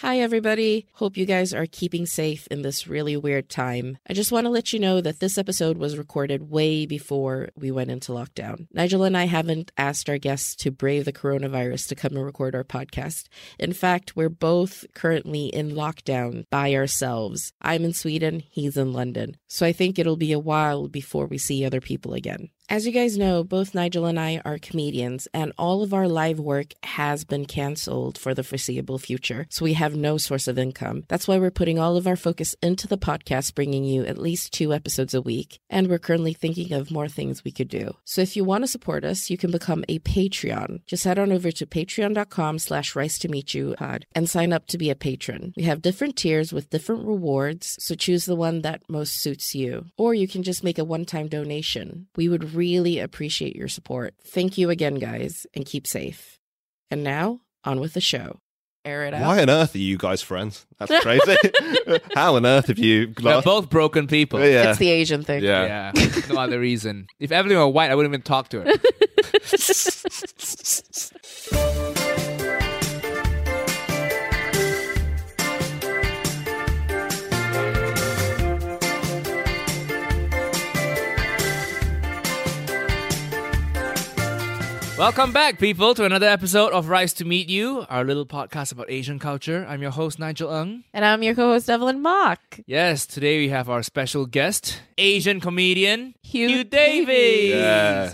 Hi, everybody. Hope you guys are keeping safe in this really weird time. I just want to let you know that this episode was recorded way before we went into lockdown. Nigel and I haven't asked our guests to brave the coronavirus to come and record our podcast. In fact, we're both currently in lockdown by ourselves. I'm in Sweden, he's in London. So I think it'll be a while before we see other people again. As you guys know, both Nigel and I are comedians, and all of our live work has been canceled for the foreseeable future, so we have no source of income. That's why we're putting all of our focus into the podcast, bringing you at least 2 episodes a week, and we're currently thinking of more things we could do. So if you want to support us, you can become a Patreon. Just head on over to patreon.com/rice2meetyou and sign up to be a patron. We have different tiers with different rewards, so choose the one that most suits you. Or you can just make a one-time donation. We would really appreciate your support. Thank you again, guys, and keep safe. And now, on with the show. Air it out. Why on earth are you guys friends? That's crazy. How on earth have you... We're both broken people. Yeah. It's the Asian thing. Yeah. No other reason. If Evelyn were white, I wouldn't even talk to her. Welcome back, people, to another episode of Rice to Meet You, our little podcast about Asian culture. I'm your host, Nigel Ng. And I'm your co-host, Evelyn Mock. Yes, today we have our special guest, Asian comedian, Hugh Davies. Yes.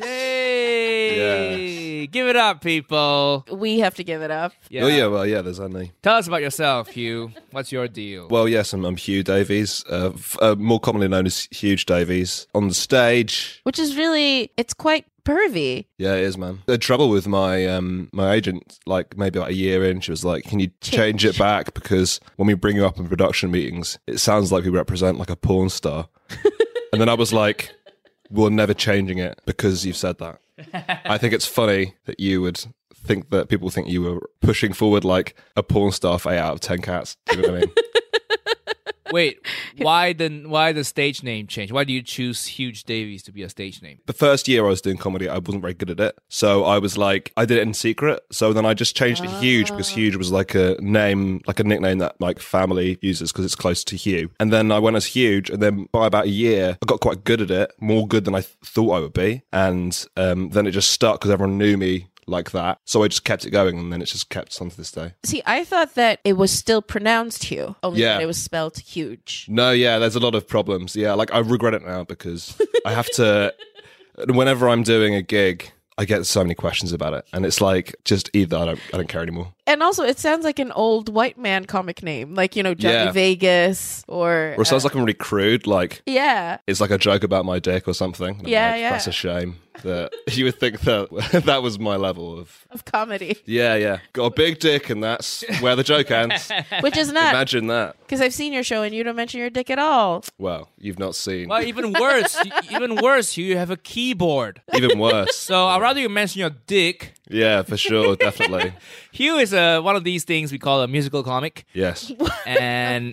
Hey! Give it up, people. We have to give it up. Oh, yeah, well, yeah, there's only... Tell us about yourself, Hugh. What's your deal? Well, yes, I'm Hugh Davies, more commonly known as Huge Davies, on the stage. Which is really, it's quite pervy. Yeah, it is, man. The trouble with my my agent, like maybe about a year in, she was like, can you change it back? Because when we bring you up in production meetings, it sounds like we represent like a porn star. And then I was like, we're never changing it because you've said that. I think it's funny that you would think that people think you were pushing forward like a porn star for 8 out of 10 cats. Do you know what I mean? Wait, why the stage name change? Why do you choose Huge Davies to be a stage name? The first year I was doing comedy, I wasn't very good at it. So I was like, I did it in secret. So then I just changed it Huge because Huge was like a name, like a nickname that like family uses because it's close to Hugh. And then I went as Huge. And then by about a year, I got quite good at it, more good than I thought I would be. And then it just stuck because everyone knew me like that. So I just kept it going, and then it's just kept on to this day. See, I thought that it was still pronounced Hugh, only Yeah. that it was spelled huge. No, yeah, there's a lot of problems. Yeah, like I regret it now because I have to, whenever I'm doing a gig, I get so many questions about it. And it's like, just either I don't care anymore. And also, it sounds like an old white man comic name, like, you know, Johnny Yeah. Vegas or... Or it sounds like I'm really crude, like yeah. it's like a joke about my dick or something. And I'm Yeah, like, yeah. That's a shame that you would think that that was my level of... Of comedy. Yeah. Got a big dick and that's where the joke ends. Which is not, Imagine that. because I've seen your show and you don't mention your dick at all. Well, you've not seen. Well, even worse, Hugh, you have a keyboard. Even worse. So I'd rather you mention your dick. Yeah, for sure, definitely. Hugh is one of these things we call a musical comic. Yes. And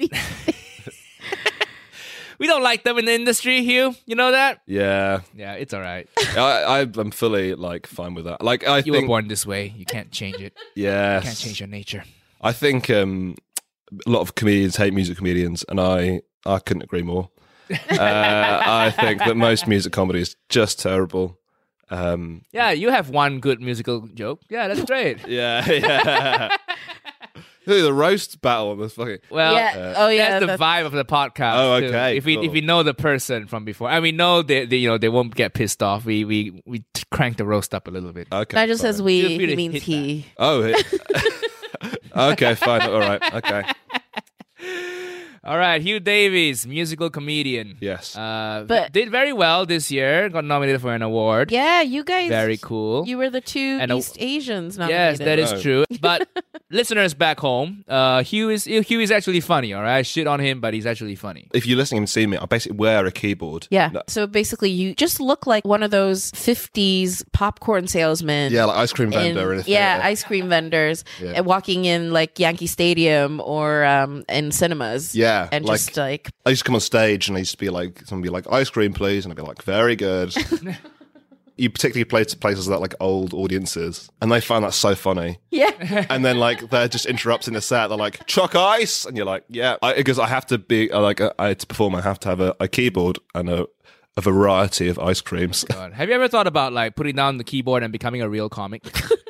we don't like them in the industry, Hugh. You know that? Yeah. Yeah, it's all right. I'm fully like fine with that. Like I You think, were born this way. You can't change it. yes, You can't change your nature. I think a lot of comedians hate music comedians, and I couldn't agree more. I think that most music comedy is just terrible. Yeah, you have one good musical joke. Yeah, that's great. Yeah. The roast battle on this fucking. Well, yeah. that's the vibe of the podcast. Oh, too. okay, If we cool. know the person from before, and we know they won't get pissed off. We crank the roast up a little bit. Okay. Nigel fine. says Feel we, free to he means hit he. Oh. Okay. Fine. All right. Okay. All right, Hugh Davies, musical comedian. Yes. But- did very well this year. Got nominated for an award. Yeah, you guys. Very cool. You were the 2 And East Asians nominated. Yes, that is Oh. true. But listeners back home, Hugh is actually funny. All right, shit on him, but he's actually funny. If you're listening and see me, I basically wear a keyboard. Yeah. No- So basically, you just look like one of those 50s popcorn salesmen. Yeah, like ice cream in- vendor in a yeah, theater. ice cream vendors Yeah. and walking in like Yankee Stadium or in cinemas. Yeah, And like- just like, I used to come on stage and I used to be like, someone would be like, ice cream, please. And I'd be like, very good. you particularly play to places that like old audiences, and they find that so funny. Yeah. And then like they're just interrupting the set. They're like, "Chuck ice," and you're like, "Yeah," because I have to be to perform. I have to have a keyboard and a variety of ice creams. God. Have you ever thought about like putting down the keyboard and becoming a real comic?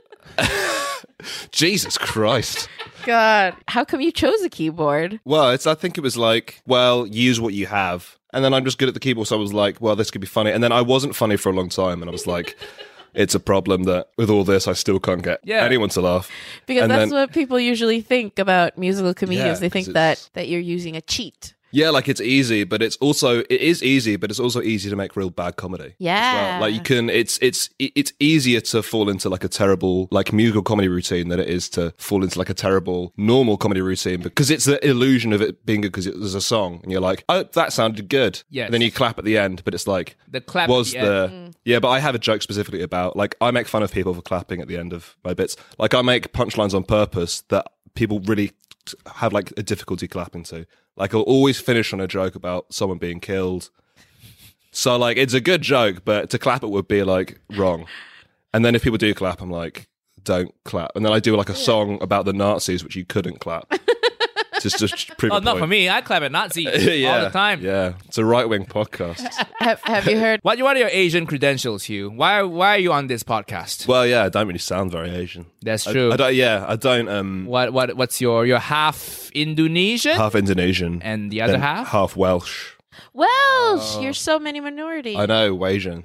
Jesus Christ. God. How come you chose a keyboard? Well, I think it was like, well, use what you have. And then I'm just good at the keyboard, so I was like, well, this could be funny. And then I wasn't funny for a long time, and I was like, it's a problem that with all this, I still can't get anyone to laugh. Because and that's what people usually think about musical comedians. Yeah, they think 'cause that you're using a cheat. Yeah, like it's easy, but it is easy, but it's also easy to make real bad comedy. Yeah. As well. Like you can, it's easier to fall into like a terrible like musical comedy routine than it is to fall into like a terrible normal comedy routine, because it's the illusion of it being good because there's a song and you're like, oh, that sounded good. Yes. And then you clap at the end, but it's like The clap was at the end. yeah, but I have a joke specifically about like I make fun of people for clapping at the end of my bits. Like I make punchlines on purpose that people really have like a difficulty clapping to. Like I'll always finish on a joke about someone being killed. So like it's a good joke, but to clap it would be like wrong. And then if people do clap, I'm like, don't clap. And then I do like a song about the Nazis, which you couldn't clap. just prove Oh, a not point. for me. I clap at Nazis Yeah, all the time. Yeah, it's a right-wing podcast. Have you heard? What are your Asian credentials, Hugh? Why are you on this podcast? Well, yeah, I don't really sound very Asian. That's true. I don't. What's your half Indonesian Half Indonesian and the other then half? half Welsh. Welsh. You're so many minorities. I know, Wasian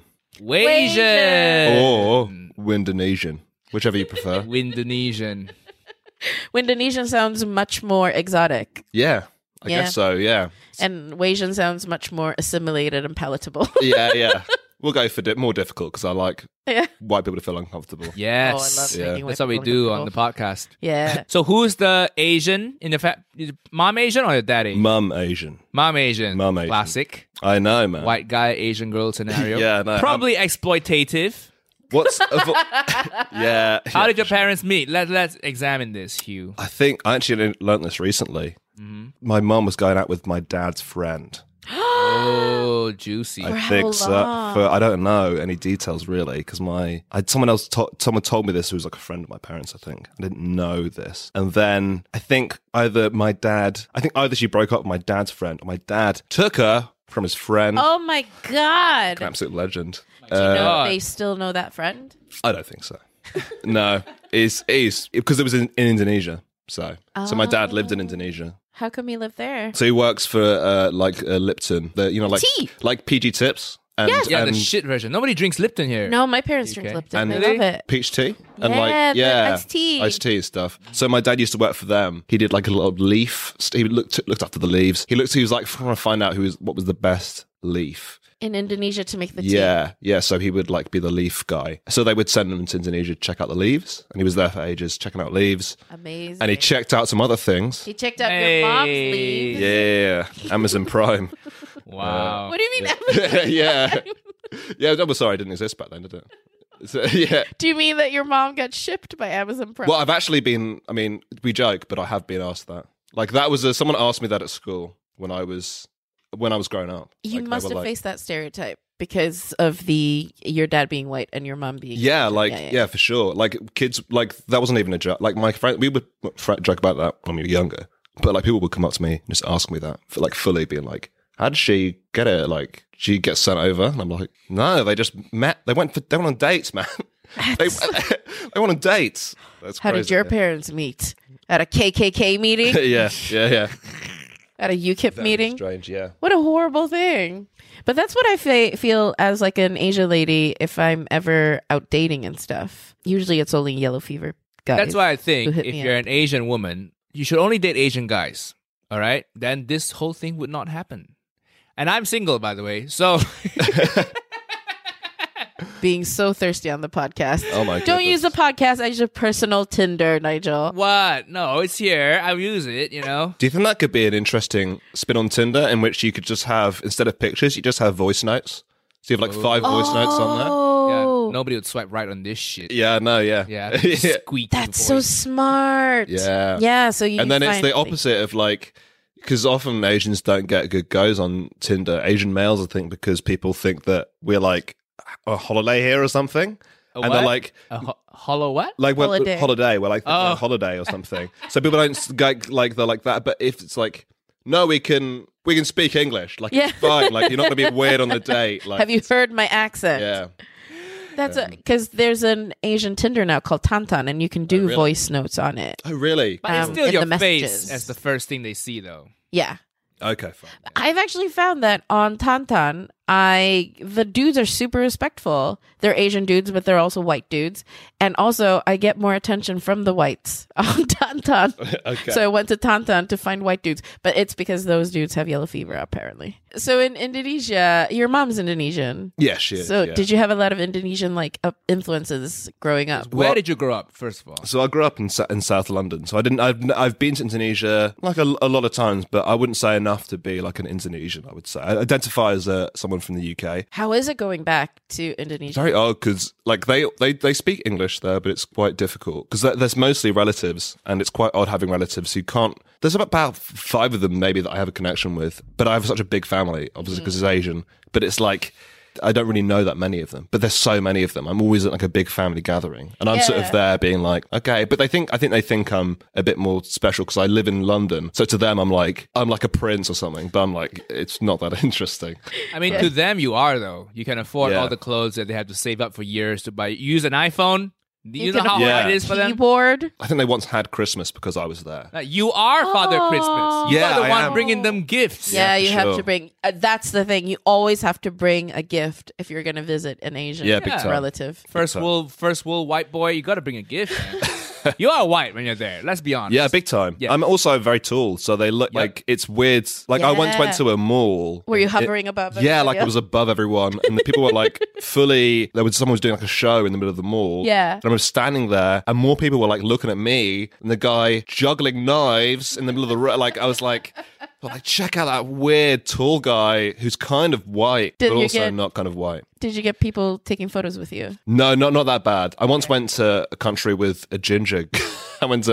Wasian or Windonesian, whichever you prefer. Indonesian. Indonesian sounds much more exotic, Yeah, I Yeah. guess so. Yeah, and Wasian sounds much more assimilated and palatable. yeah. We'll go for more difficult because I like Yeah. white people to feel uncomfortable. Yes. Oh, I love Yeah. making white That's what we people do on the uncomfortable. podcast. Yeah. So who's the Asian in the mom Asian or your dad Asian? Mum Asian. Mom Asian. Mum Asian. Classic. I know, man. White guy, Asian girl scenario. Yeah, no, Probably exploitative. What's yeah? How did your parents meet? Let's examine this, Hugh. I think I actually learned this recently. Mm-hmm. My mum was going out with my dad's friend. Oh, juicy. I how think so. long? I don't know any details really because someone told me this who was like a friend of my parents. I think I didn't know this, and then I think either she broke up with my dad's friend, or my dad took her from his friend. Oh my God. An absolute legend. Do you know God. they still know that friend? I don't think so. No, it's because it was in Indonesia. So my dad lived in Indonesia. How come he lived there? So he works for Lipton, Tea. like PG Tips. And, Yes. Yeah, the and, shit version. Nobody drinks Lipton here. No, my parents drink Okay. Lipton. And They Really? love it. peach tea and Yeah, the iced tea. stuff. So my dad used to work for them. He did like a little leaf. He looked after the leaves. He was like trying to find out what was the best leaf. In Indonesia to make the tea. Yeah. So he would like be the leaf guy. So they would send him to Indonesia to check out the leaves, and he was there for ages checking out leaves. Amazing. And he checked out some other things. He checked out Hey. your mom's leaves. Yeah, Amazon Prime. Wow. What do you mean? Amazon? Yeah. Yeah, I'm sorry, it didn't exist back then, did it? So, yeah. Do you mean that your mom got shipped by Amazon Prime? Well, I've actually been, we joke, but I have been asked that. Like, that was someone asked me that at school when I was growing up. You Like, they must were have like, faced that stereotype because of your dad being white and your mom being Yeah, like, Yeah. yeah, for sure. Like, kids, like, that wasn't even a joke. Like, my friend, we would joke about that when we were younger. But, like, people would come up to me and just ask me that, for, like, fully being like, how did she get it? Like, she get sent over? And I'm like, no, they just met. They went on dates, man. they went on dates. That's How crazy. did your parents meet? At a KKK meeting? yeah. At a UKIP meeting? Strange, yeah. What a horrible thing. But that's what I feel as like an Asian lady if I'm ever out dating and stuff. Usually it's only yellow fever guys. That's why I who think hit if me you're up. an Asian woman, you should only date Asian guys. All right? Then this whole thing would not happen. And I'm single, by the way. So Being so thirsty on the podcast. Oh my Don't use the podcast as your personal Tinder, Nigel. what? No, it's here. I'll use it, you know? Do you think that could be an interesting spin on Tinder in which you could just have, instead of pictures, you just have voice notes? So you have like 5 voice notes on there? Oh, Yeah, nobody would swipe right on this shit. Yeah, no, yeah. Yeah. yeah. Squeaky that's so voice. smart. Yeah. Yeah, so you And then it's find the things. opposite of like, because often Asians don't get good goes on Tinder. Asian males, I think, because people think that we're like a holiday here or something. And they're like, hollow what? like Holiday. holiday. We're like a holiday or something. So people don't like they're like that. But if it's like, no, we can speak English. Like Yeah. it's fine. Like you're not gonna be weird on the date. Like Have you heard my accent? Yeah. That's because there's an Asian Tinder now called Tantan, and you can do really? voice notes on it. Oh really? But it's still in your the face messages. as the first thing they see, though. Yeah. Okay, fine. I've actually found that on Tantan, the dudes are super respectful. They're Asian dudes, but they're also white dudes. And also, I get more attention from the whites on Tantan. Okay. So I went to Tantan to find white dudes, but it's because those dudes have yellow fever, apparently. So in Indonesia, your mom's Indonesian. Yeah, she is. So yeah. did you have a lot of Indonesian influences growing up? Where did you grow up, first of all? So I grew up in South London. So I've been to Indonesia like a lot of times, but I wouldn't say enough to be like an Indonesian. I would say I identify as someone from the UK. How is it going back to Indonesia? Very odd because like they speak English there, but it's quite difficult because there's mostly relatives, and it's quite odd having relatives who can't. There's about 5 of them maybe that I have a connection with, but I have such a big family, obviously because it's Asian. But it's like I don't really know that many of them, but there's so many of them. I'm always at like a big family gathering, and I'm sort of there being like, okay, but I think they think I'm a bit more special because I live in London. So to them, I'm like a prince or something, but I'm like, it's not that interesting. I mean, to them, you are, though. You can afford Yeah. all the clothes that they have to save up for years to buy. Use an iPhone. You know can how afford hard it is for them? Keyboard. I think they once had Christmas because I was there. You are Father Christmas. You Yeah, are the I one am. bringing them gifts. Yeah, you have sure. to bring. That's the thing. You always have to bring a gift if you're going to visit an Asian Yeah, big time. relative. First world white boy, you got to bring a gift, man. You are white when you're there. Let's be honest. Yeah, big time. Yeah. I'm also very tall, so they look like it's weird. Like I once went to a mall. Were you hovering above? Yeah, like everybody it was above everyone, and the people were like fully. Someone was doing like a show in the middle of the mall. Yeah. and I was standing there, and more people were like looking at me, and the guy juggling knives in the middle of the room. Like I was like, check out that weird tall guy who's kind of white, Did but you also get- not kind of white. Did you get people taking photos with you? No, not that bad. I once went to a country with a ginger. I went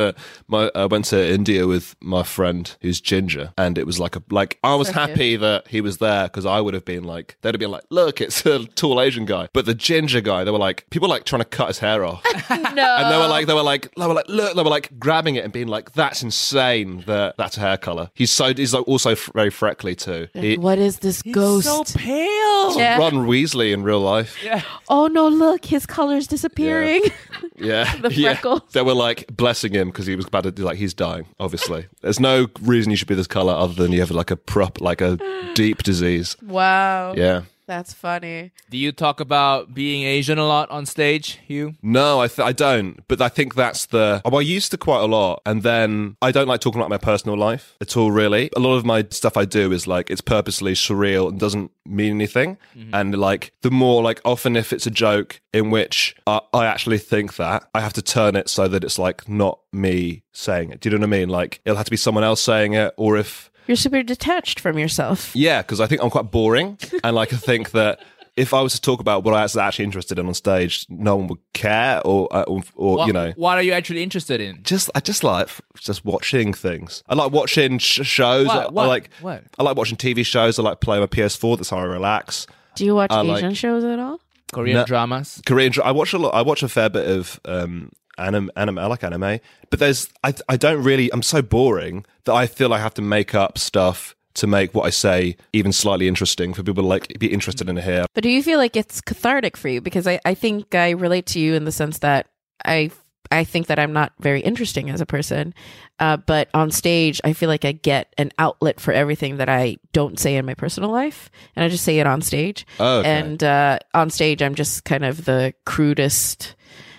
to India with my friend who's ginger, and it was like I was So happy that he was there because I would have been like, they'd have been like, look, it's a tall Asian guy, but the ginger guy, they were like, people were like trying to cut his hair off, No. and they were like, look, they were like grabbing it and being like, that's insane that that's a hair color. He's like also very freckly too. He, What is this ghost? So pale. Yeah. Ron Weasley in real life. Yeah. Oh no! Look, his color's disappearing. Yeah, The freckles. They were like blessing him because he was about to do, like, he's dying. Obviously, there's no reason you should be this color other than you have like a deep disease. Wow. Yeah. That's funny. Do you talk about being Asian a lot on stage, Hugh? No, I don't. But I think that's I used to quite a lot, and then I don't like talking about my personal life at all. Really, a lot of my stuff I do is like it's purposely surreal and doesn't mean anything. And like the more like often if it's a joke in which I actually think that, I have to turn it so that it's like not me saying it. Do you know what I mean? Like it'll have to be someone else saying it, or if. You're super detached from yourself. Yeah, because I think I'm quite boring, and like I think that if I was to talk about what I was actually interested in on stage, no one would care, or you know. What are you actually interested in? I just like watching things. I like watching shows. What? I like What? I like watching TV shows. I like playing my PS4. That's how I relax. Do you watch I like- Asian shows at all? Korean No. dramas? I watch a lot. I watch a fair bit of anime. I like anime, but I don't really. I'm so boring that I feel I have to make up stuff to make what I say even slightly interesting for people to like be interested in it here. But do you feel like it's cathartic for you? Because I think I relate to you in the sense that I think that I'm not very interesting as a person. But on stage, I feel like I get an outlet for everything that I don't say in my personal life. And I just say it on stage. Oh, okay. And on stage, I'm just kind of the crudest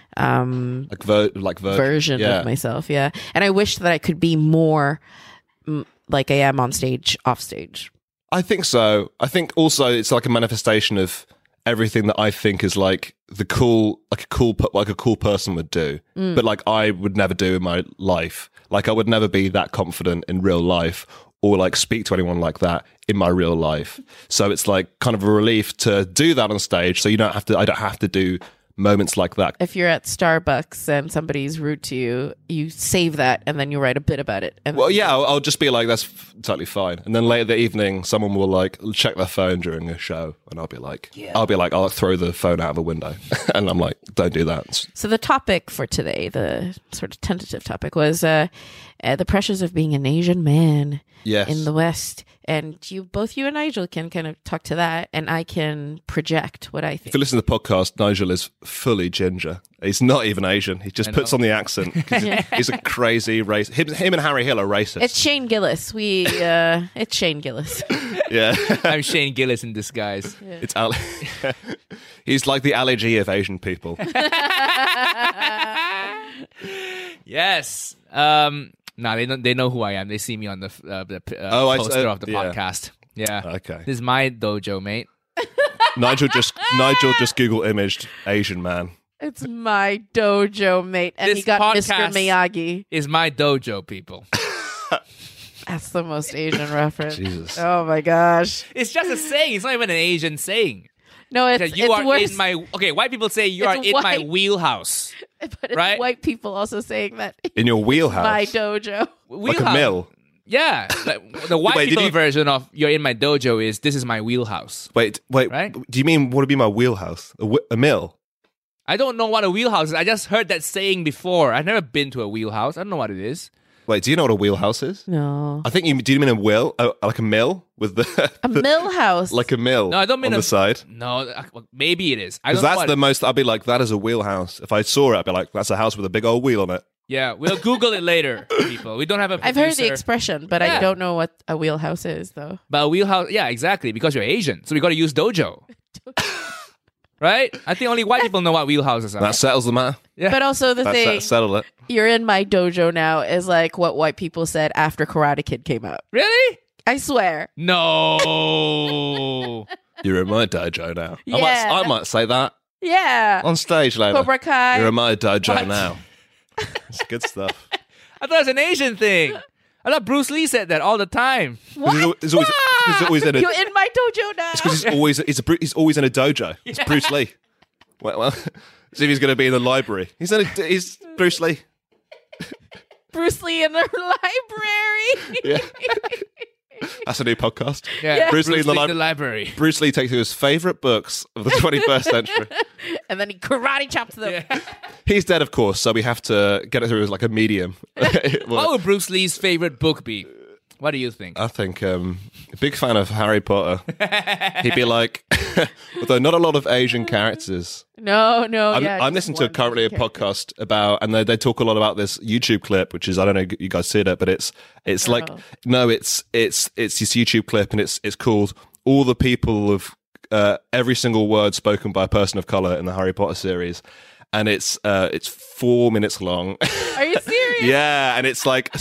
version yeah. of myself. Yeah. And I wish that I could be more like I am on stage, off stage. I think so. I think also it's like a manifestation of everything that I think is like a cool person would do, but like I would never do in my life. Like I would never be that confident in real life or like speak to anyone like that in my real life. So it's like kind of a relief to do that on stage. So I don't have to do moments like that. If you're at Starbucks and somebody's rude to you, you save that and then you write a bit about it. And Well, yeah, I'll just be like, that's totally fine. And then later that evening, someone will like check their phone during a show, and I'll be like, I'll throw the phone out of a window, and I'm like, don't do that. So the topic for today, the sort of tentative topic, was the pressures of being an Asian man Yes. in the West. And both you and Nigel can kind of talk to that, and I can project what I If you think. listen to the podcast, Nigel is fully ginger. He's not even Asian. He just puts on the accent. He's a crazy race. Him and Harry Hill are racist. It's Shane Gillis. It's Shane Gillis. Yeah. I'm Shane Gillis in disguise. It's He's like the allergy of Asian people. Yes. No, they know who I am. They see me on the poster of the podcast. Yeah. Okay. This is my dojo, mate. Nigel just Google imaged Asian man. It's my dojo, mate. And This he got Mr. podcast- Miyagi. Is my dojo, people. That's the most Asian reference. Jesus. Oh my gosh. It's just a saying. It's not even an Asian saying. No, it's, That you it's are worse. in my... Okay, white people say you It's are in my white. wheelhouse. But it's right? white people also saying that. In your wheelhouse. My dojo. Like a mill. Yeah. The white Wait, did people you- version of you're in my dojo is this is my wheelhouse. Wait. Right? Do you mean what would be my wheelhouse? A mill? I don't know what a wheelhouse is. I just heard that saying before. I've never been to a wheelhouse. I don't know what it is. Wait, do you know what a wheelhouse is? No. I think do you mean like a mill with the A mill house. like a mill? No, I don't mean on a- the side. No, well, maybe it is. I Because don't know that's what the most. I'd be like, that is a wheelhouse. If I saw it, I'd be like, that's a house with a big old wheel on it. Yeah, we'll Google it later, people. We don't have a I've heard the producer. expression, but Yeah. I don't know what a wheelhouse is, though. But a wheelhouse, yeah, exactly, because you're Asian. So we got to use dojo. Right? I think only white people know what wheelhouses are. That settles the matter. Yeah. But also the thing, Settle it. you're in my dojo now is like what white people said after Karate Kid came out. Really? I swear. No. You're in my dojo now. Yeah. I might say that Yeah. on stage later. Cobra Kai. You're in my dojo What? now. It's good stuff. I thought it was an Asian thing. I thought Bruce Lee said that all the time. What? He's always in a. You're in my dojo now. Because he's always in a dojo. It's Bruce Lee. Well, see if he's going to be in the library. He's Bruce Lee. Bruce Lee in the library. Yeah. That's a new podcast. Yeah, Bruce Lee in the library. Bruce Lee takes his favorite books of the 21st century. And then he karate chops them. Yeah. He's dead, of course, so we have to get it through as like a medium. What would Bruce Lee's favorite book be? What do you think? I think a big fan of Harry Potter. He'd be like, although not a lot of Asian characters. No. I'm just listening to one currently a character. podcast about, and they talk a lot about this YouTube clip, which is, I don't know if you guys see it, but it's like, no, it's this YouTube clip, and it's called All the People of Every Single Word Spoken by a Person of Color in the Harry Potter series. And it's 4 minutes long. Are you serious? Yeah, and it's like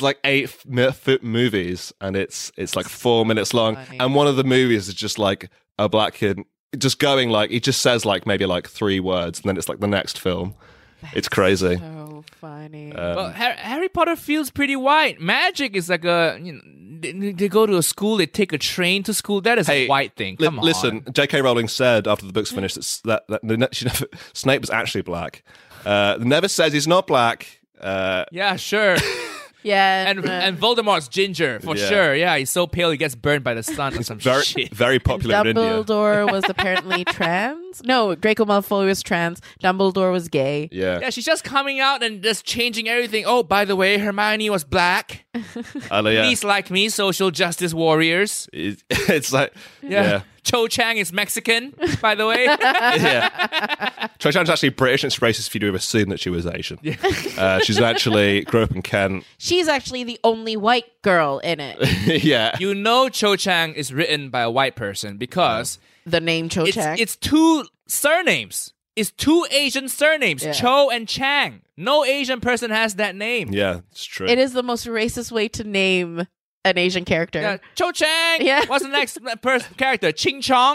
8 movies, and it's like 4 minutes long. funny. And one of the movies is just like a black kid just going like, he just says like maybe like 3 words, and then it's like the next film. It's crazy. So funny. Well, Harry Potter feels pretty white. Magic is like they go to a school, they take a train to school. That is a white thing. Come on. Listen, J.K. Rowling said after the book's finished that Snape was actually black. Never says he's not black. Yeah, sure. yeah. And Voldemort's ginger, for Yeah. sure. Yeah, he's so pale he gets burned by the sun or some Very, shit. very popular in India. Dumbledore was apparently trans. No, Draco Malfoy was trans. Dumbledore was gay. Yeah. Yeah, she's just coming out and just changing everything. Oh, by the way, Hermione was black. Yeah. Please like me, social justice warriors. It's like, yeah. Cho Chang is Mexican, by the way. Yeah. Cho Chang's actually British, and it's racist if you do assume that she was Asian. She's actually grew up in Kent. She's actually the only white girl in it. Yeah. You know Cho Chang is written by a white person because The name Cho Chang. it's 2 surnames. It's 2 Asian surnames, Yeah. Cho and Chang. No Asian person has that name. Yeah, it's true. It is the most racist way to name an Asian character. Yeah, Cho Chang. Yeah. What's the next character? Ching Chong.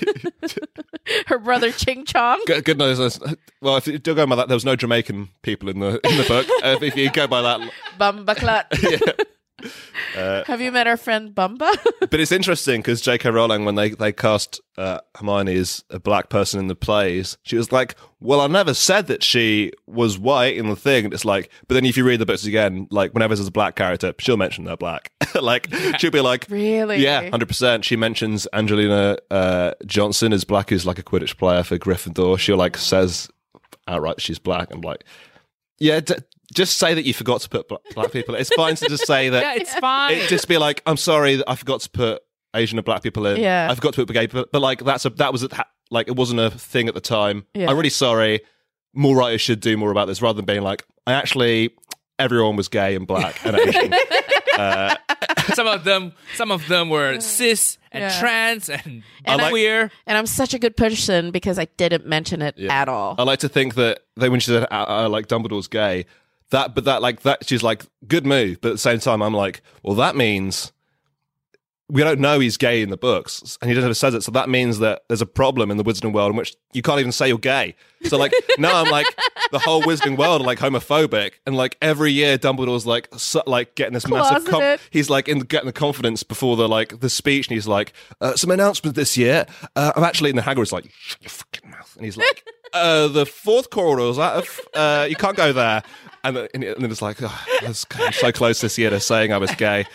Her brother Ching Chong. Good news. Well, if you do go by that, there was no Jamaican people in the book. If you go by that, Bumbaclut. Have you met our friend Bumba? But it's interesting because J.K. Rowling, when they cast Hermione as a black person in the plays, she was like, well, I never said that she was white in the thing. And it's like, but then if you read the books again, like whenever there's a black character, she'll mention they're black. Like she'll be like, Really? Yeah, 100%. She mentions Angelina Johnson as black, who's like a Quidditch player for Gryffindor. She'll like says outright she's black. I'm like, yeah, just say that you forgot to put black people. It's fine to just say that. Yeah, it's fine. Just be like, I'm sorry that I forgot to put Asian and black people in. Yeah. I forgot to put gay people, but like like it wasn't a thing at the time. Yeah. I'm really sorry. More writers should do more about this rather than being like, everyone was gay and black and Asian. Some of them were cis and trans and queer. And I'm such a good person because I didn't mention it at all. I like to think that when she said like Dumbledore's gay, that she's like, good move, but at the same time I'm like, well, that means we don't know he's gay in the books, and he never says it, so that means that there's a problem in the wizarding world in which you can't even say you're gay. So like now I'm like, the whole wizarding world are like homophobic, and like every year Dumbledore's like getting this massive he's like getting the confidence before the speech, and he's like, some announcement this year. I'm actually, and the Hagrid's like, shut your fucking mouth, and he's like, the fourth corridor is out of, you can't go there, and then it's like, oh, I'm so close this year to saying I was gay.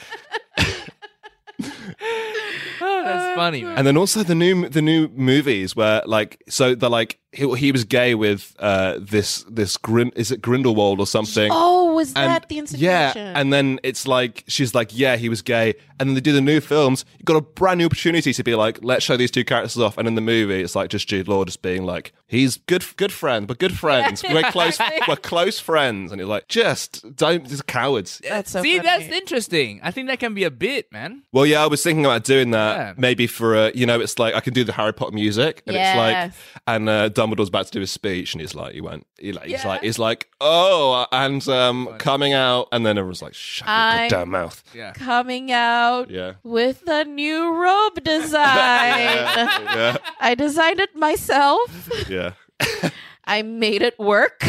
Oh, that's funny, man. And then also the new movies where like, so they're like, he was gay with is it Grindelwald or something? Oh, was that the insinuation? Yeah, and then it's like she's like, yeah, he was gay, and then they do the new films. You've got a brand new opportunity to be like, let's show these two characters off, and in the movie, it's like just Jude Law just being like, he's good friend, but good friends, we're close friends, and it's like, just cowards. That's so See, funny. that's interesting. I think that can be a bit, man. Well, yeah, I was thinking about doing that maybe for it's like I can do the Harry Potter music, and it's like, and Dumbledore's about to do his speech, and he's like, he's like, oh, and coming out, and then everyone's like, shut your goddamn mouth. Yeah. Coming out with a new robe design. Yeah. I designed it myself. Yeah. I made it work.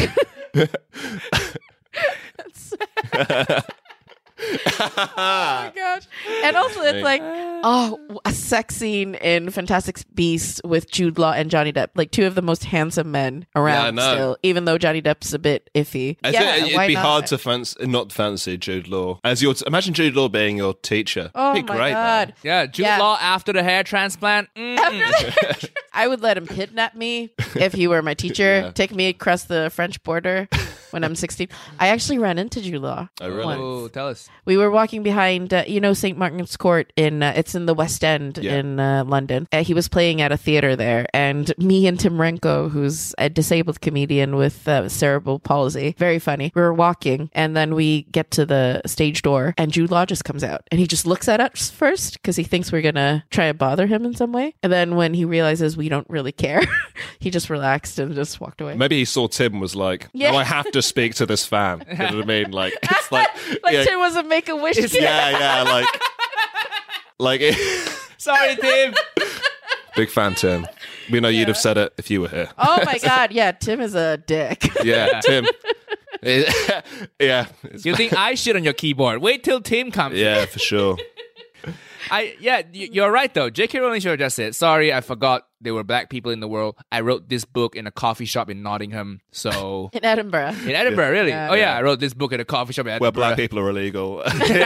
Oh my gosh. And also it's like, a sex scene in Fantastic Beasts with Jude Law and Johnny Depp, like two of the most handsome men around still, even though Johnny Depp's a bit iffy. It'd be hard to not fancy Jude Law as imagine Jude Law being your teacher. Oh It'd be my great, God. man. Yeah, Jude Law after the hair transplant. I would let him kidnap me if he were my teacher, take me across the French border when I'm 16. I actually ran into Jude Law. Oh, really? once. Oh, tell us. We were walking behind, St. Martin's Court it's in the West End in London. He was playing at a theater there, and me and Tim Renko, who's a disabled comedian with cerebral palsy, very funny. We were walking, and then we get to the stage door, and Jude Law just comes out, and he just looks at us first because he thinks we're gonna try and bother him in some way, and then when he realizes we don't really care, he just relaxed and just walked away. Maybe he saw Tim and was like, no, I have to speak to this fan. You know what I mean? Like, it's like Tim was a Make-A-Wish kid. Yeah, like Sorry, Tim. big fan, Tim. We know you'd have said it if you were here. Oh my God, yeah, Tim is a dick. Yeah, Tim. Yeah. You think I shit on your keyboard? Wait till Tim comes. Yeah, for sure. You're right though. J.K. Rowling should have just said, sorry, I forgot there were black people in the world. I wrote this book in a coffee shop in Nottingham, so... In Edinburgh. In Edinburgh, really? Yeah. Oh yeah, I wrote this book in a coffee shop in Edinburgh. Where black people are illegal.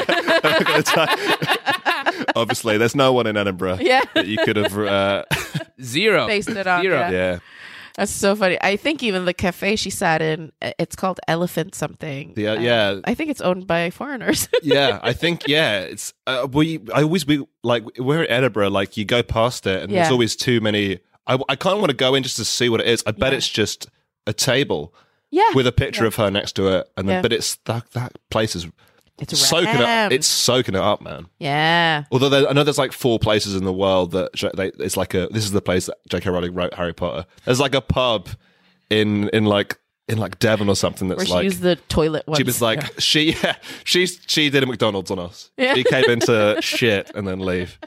Obviously, there's no one in Edinburgh that you could have... Zero. Based it on. Zero. Yeah. That's so funny. I think even the cafe she sat in, it's called Elephant something. Yeah. I think it's owned by foreigners. Yeah, I think, it's... we're in Edinburgh, like, you go past it, and there's always too many... I kind of want to go in just to see what it is. I bet it's just a table with a picture of her next to it, and then but it's that place is... It's soaking it up. It's soaking it up, man. Yeah. Although I know there's like 4 places in the world that it's like this is the place that J.K. Rowling wrote Harry Potter. There's like a pub in like Devon or something that's where she used the toilet once. She was like she did a McDonald's on us. Yeah. She came into shit and then leave.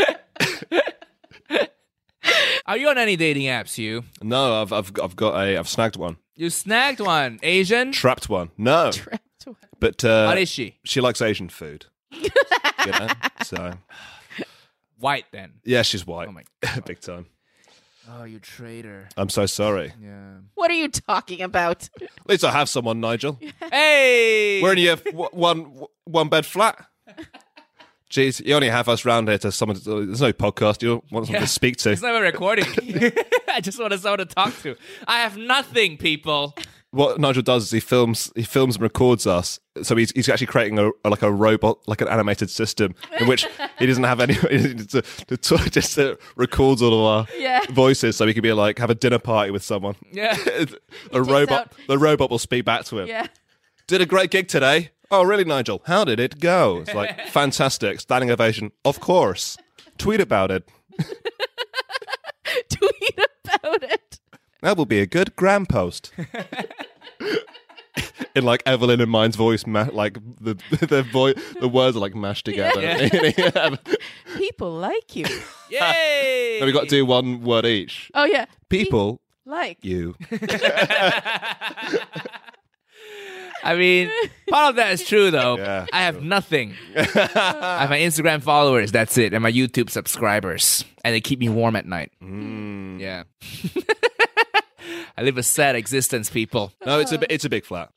Are you on any dating apps, Hugh? No, I've snagged one. You snagged one. Asian? Trapped one. No. Trapped one. But what is she? She likes Asian food. You know? So White then. yeah, she's white. Oh my God. Big time. Oh, you traitor. I'm so sorry. Yeah. What are you talking about? At least I have someone, Nigel. Hey! We're in your one bed flat. Jeez, you only have us round here to someone. There's no podcast. You want someone to speak to. It's not a recording. I just want someone to talk to. I have nothing, people. What Nigel does is he films and records us. So he's actually creating a robot, like an animated system in which he doesn't have any just records all of our voices, so he can be like have a dinner party with someone. Yeah. The robot will speak back to him. Yeah. Did a great gig today. Oh, really, Nigel? How did it go? It's like fantastic, standing ovation. Of course. Tweet about it. Tweet about it. That will be a good gram post. In like Evelyn and mine's voice, like the words are like mashed together. Yeah. People like you. Yay! No, we got to do one word each. Oh yeah. People Like you. I mean, part of that is true, though. Yeah, I have nothing. I have my Instagram followers, that's it, and my YouTube subscribers. And they keep me warm at night. Yeah. I live a sad existence, people. No, it's a big flat.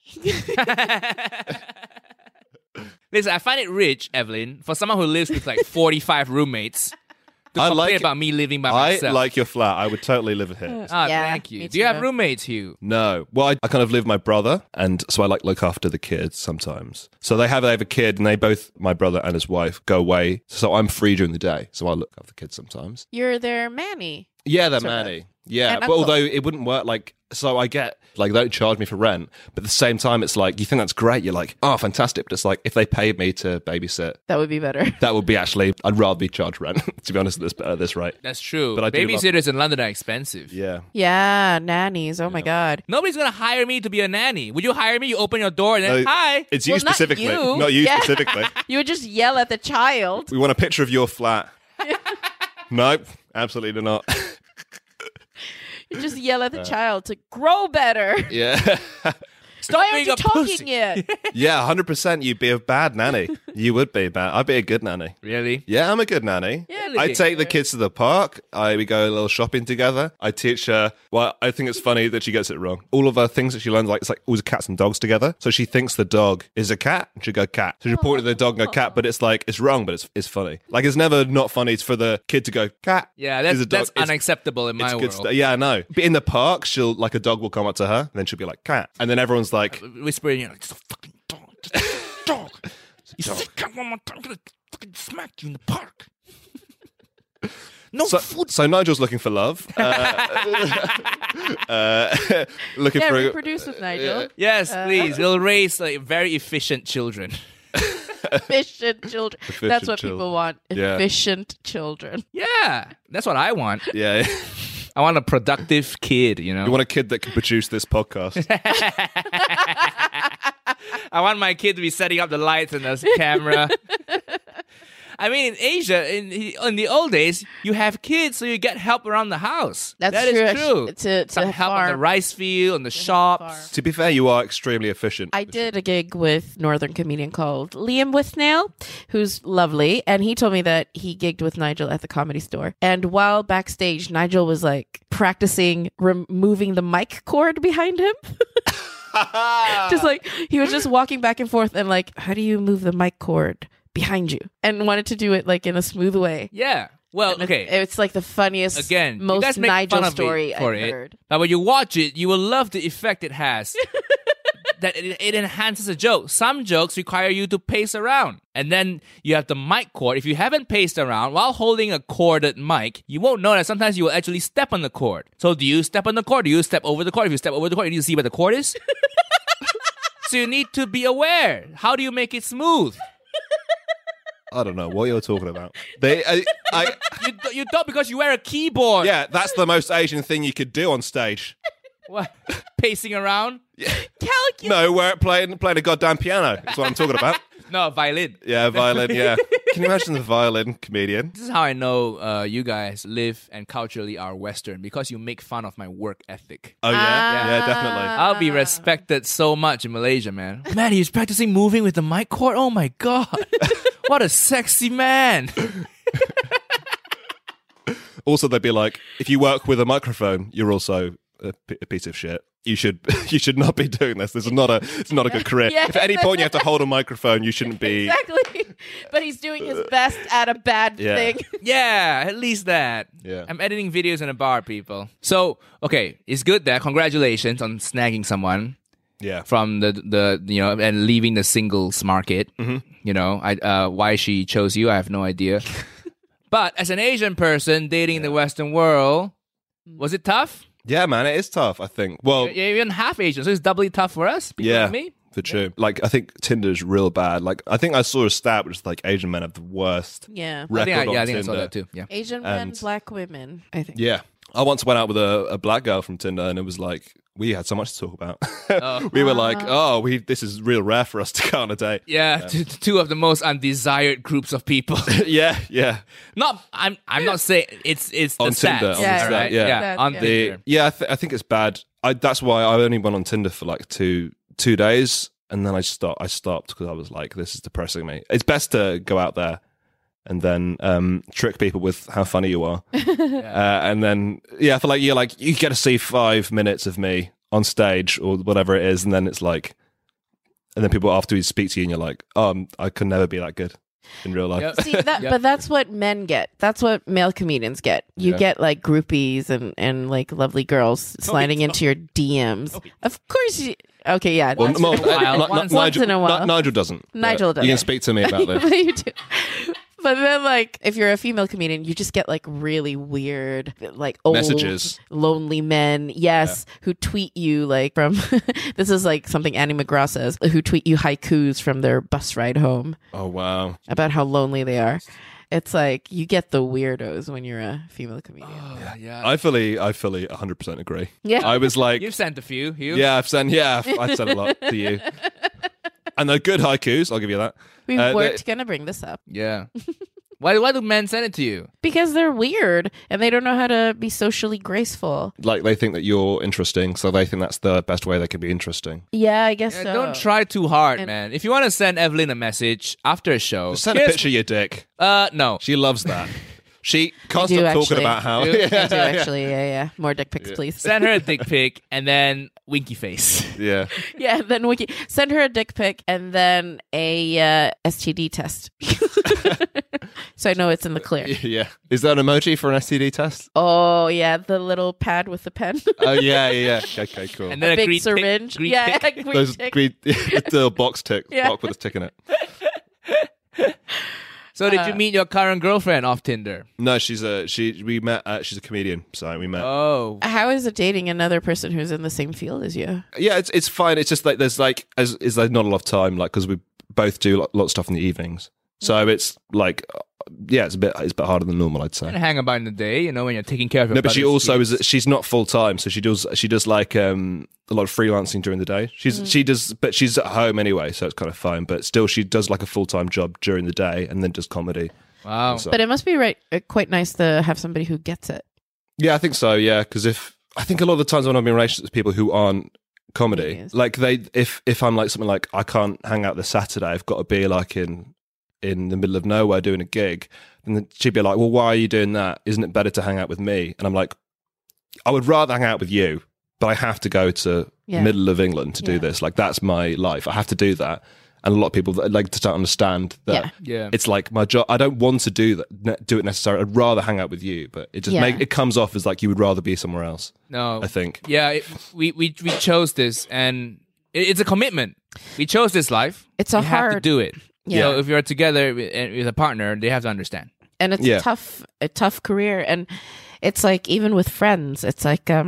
Listen, I find it rich, Evelyn, for someone who lives with like 45 roommates. To complain about me living by myself. I like your flat. I would totally live here. Thank you. Do you have roommates, Hugh? No. Well, I kind of live with my brother, and so I like look after the kids sometimes. So they have a kid, and they both, my brother and his wife, go away. So I'm free during the day. So I look after the kids sometimes. you're their Manny. Yeah, they're Sort of. Manny. Yeah, And but uncle. although it wouldn't work like, so I get, like, they don't charge me for rent, but at the same time, it's like, you think that's great. You're like, oh, fantastic. But it's like, if they paid me to babysit, That would be better. that would be actually, I'd rather be charged rent, to be honest, at this rate. That's true. But I do love- Babysitters in London are expensive. Yeah. Yeah, nannies. Oh my God. Nobody's going to hire me to be a nanny. Would you hire me? You open your door and then, No, hi. It's you Well, not specifically. you. Not you Yeah. specifically. You would just yell at the child. We want a picture of your flat. Nope, absolutely not. You just yell at the child to grow better. Yeah. Stop Why being aren't you a talking pussy. yet? Yeah, 100% you'd be a bad nanny. You would be bad. I'd be a good nanny. Really? Yeah, I'm a good nanny. Yeah, I look take at the her. kids to the park. We go a little shopping together. I teach her. Well, I think it's funny that she gets it wrong. All of her things that she learns, like it's like always cats and dogs together. So she thinks the dog is a cat, and she go cat. So she point at the dog and go cat, but it's like it's wrong, but it's funny. Like it's never not funny. It's for the kid to go cat. Yeah, Is a dog. that's It's- unacceptable in my It's good world. stuff. Yeah, I know. But in the park, she'll like a dog will come up to her, and then she'll be like cat, and then everyone's like, Whisper in your ear, like, just a fucking dog. Just a dog. You say cat one more time, I'm going to fucking smack you in the park. No food. so Nigel's looking for love. Looking Yeah, for reproduce with Nigel. Yes, please. We'll raise like very efficient children. Efficient children. That's Efficient what children. people want. Yeah. Efficient children. Yeah, that's what I want. Yeah. I want a productive kid, you know? You want a kid that can produce this podcast. I want my kid to be setting up the lights and the camera. I mean, in Asia, in the old days, you have kids, so you get help around the house. That's That is true. To Some help on the farm. rice field, on the shops. To be fair, you are extremely efficient. I did a gig with Northern comedian called Liam Withnail, who's lovely, and he told me that he gigged with Nigel at the Comedy Store. And while backstage, Nigel was like practicing removing the mic cord behind him. Just like he was just walking back and forth and like, how do you move the mic cord behind you? And wanted to do it like in a smooth way. Yeah. Well, And okay. it's like the funniest, Again, you most guys make Nigel fun of me story for I've it. heard. But when you watch it, you will love the effect it has. That it enhances a joke. Some jokes require you to pace around. And then you have the mic cord. If you haven't paced around while holding a corded mic, you won't know that sometimes you will actually step on the cord. So do you step on the cord? Do you step over the cord? If you step over the cord, you need to see where the cord is. So you need to be aware. How do you make it smooth? I don't know what you're talking about. You don't because you wear a keyboard. Yeah, that's the most Asian thing you could do on stage. What? Pacing around? Calculate. No, playing a goddamn piano. That's what I'm talking about. No, violin. Yeah, violin. Yeah, Can you imagine the violin comedian? This is how I know you guys live and culturally are Western, because you make fun of my work ethic. Oh yeah, Ah. yeah, definitely. I'll be respected so much in Malaysia, man. Man, he's practicing moving with the mic cord. Oh my god, what a sexy man! Also, they'd be like, if you work with a microphone, you're also a piece of shit. You should not be doing this. It's not a good career. Yeah. If at any point you have to hold a microphone, you shouldn't be. Exactly. But he's doing his best at a bad Yeah. thing. Yeah, at least that. Yeah. I'm editing videos in a bar, people. So, okay, it's good that. Congratulations on snagging someone Yeah. from the and leaving the singles market. You know, why she chose you, I have no idea. But as an Asian person dating in the Western world, was it tough? Yeah, man, it is tough, I think. Well, You're even half Asian, so it's doubly tough for us. People yeah, like me. for sure. Like, I think Tinder's real bad. Like, I think I saw a stat which is like Asian men have the worst Yeah. record on I think I saw Tinder. that too. Yeah. Asian men, And- black women, I think. Yeah. I once went out with a black girl from Tinder, and it was like, we had so much to talk about. We were like, this is real rare for us to go on a date. Yeah, two of the most undesired groups of people. Yeah. Not, I'm not saying it's the On stats, Tinder, on Yeah, all right? yeah. yeah, on Yeah. Tinder. I think it's bad. That's why I only went on Tinder for like two days, and then I stopped because I was like, this is depressing me. It's best to go out there and then trick people with how funny you are, and then I feel like you get to see 5 minutes of me on stage or whatever it is, and then it's like, and then people afterwards speak to you, and you're like, I could never be that good in real life. Yep. See that, Yep. but that's what men get. That's what male comedians get. You Yeah. get like groupies and like lovely girls sliding into your DMs. Of course, you, okay, yeah. Well, once in a while. Once in a while. Nigel doesn't. Nigel but doesn't. You can speak to me about this. But you do. But then, like, if you're a female comedian, you just get like really weird, like old, Messages. lonely men, yes, who tweet you like from. This is like something Annie McGraw says, who tweet you haikus from their bus ride home Oh wow. about how lonely they are. It's like you get the weirdos when you're a female comedian. Yeah. I fully 100% agree. Yeah. I was like, You've sent a few. You? yeah, I've sent a lot to you. And they're good haikus, I'll give you that. We they- weren't gonna bring this up Yeah. Why do men send it to you? because they're weird and they don't know how to be socially graceful. Like, they think that you're interesting, so they think that's the best way they can be interesting. Yeah, I guess Yeah, so. don't try too hard, And- man. If you want to send Evelyn a message after a show, Send a here's- picture of your dick. No. She loves that. She can't do stop talking actually. about how. I do actually, yeah. More dick pics, please. Send her a dick pic and then winky face. Yeah. Yeah, then we send her a dick pic and then a STD test, so I know it's in the clear. Yeah. Is that an emoji for an STD test? Oh yeah, the little pad with the pen, Oh, yeah. Okay, cool. And then a big green syringe. Tick, green Yeah, tick. green Those tick. green, the box tick, Yeah. box with a tick in it. So did you meet your current girlfriend off Tinder? No, she's a comedian, so we met. Oh. How is it dating another person who's in the same field as you? Yeah, it's fine. It's just like there's like is there not a lot of time, like because we both do a lot of stuff in the evenings, so it's like it's a bit harder than normal, I'd say. Hang about in the day, you know, when you're taking care of your No, but she brother's also kids. she's not full time, so she does like a lot of freelancing during the day. She does, but she's at home anyway, so it's kind of fine. But still, she does like a full time job during the day and then does comedy. Wow. So- But it must be quite nice to have somebody who gets it. Yeah, I think so. Yeah, because I think a lot of the times when I've been in relationships with people who aren't comedy, Yes. like if I'm like something like I can't hang out this Saturday, I've got to be like in the middle of nowhere doing a gig, and then she'd be like, "Well, why are you doing that? Isn't it better to hang out with me?" And I'm like, "I would rather hang out with you, but I have to go to Yeah. the middle of England to do Yeah. this. Like that's my life. I have to do that." And a lot of people like to don't understand that Yeah. Yeah. it's like my job. I don't want to do it necessarily. I'd rather hang out with you, but it just Yeah. it comes off as like you would rather be somewhere else. No. I think. Yeah, we chose this, and it's a commitment. We chose this life. It's a we have to hard- do it. Yeah. So if you're together with a partner, they have to understand. And it's Yeah. a tough career. And it's like, even with friends, it's like,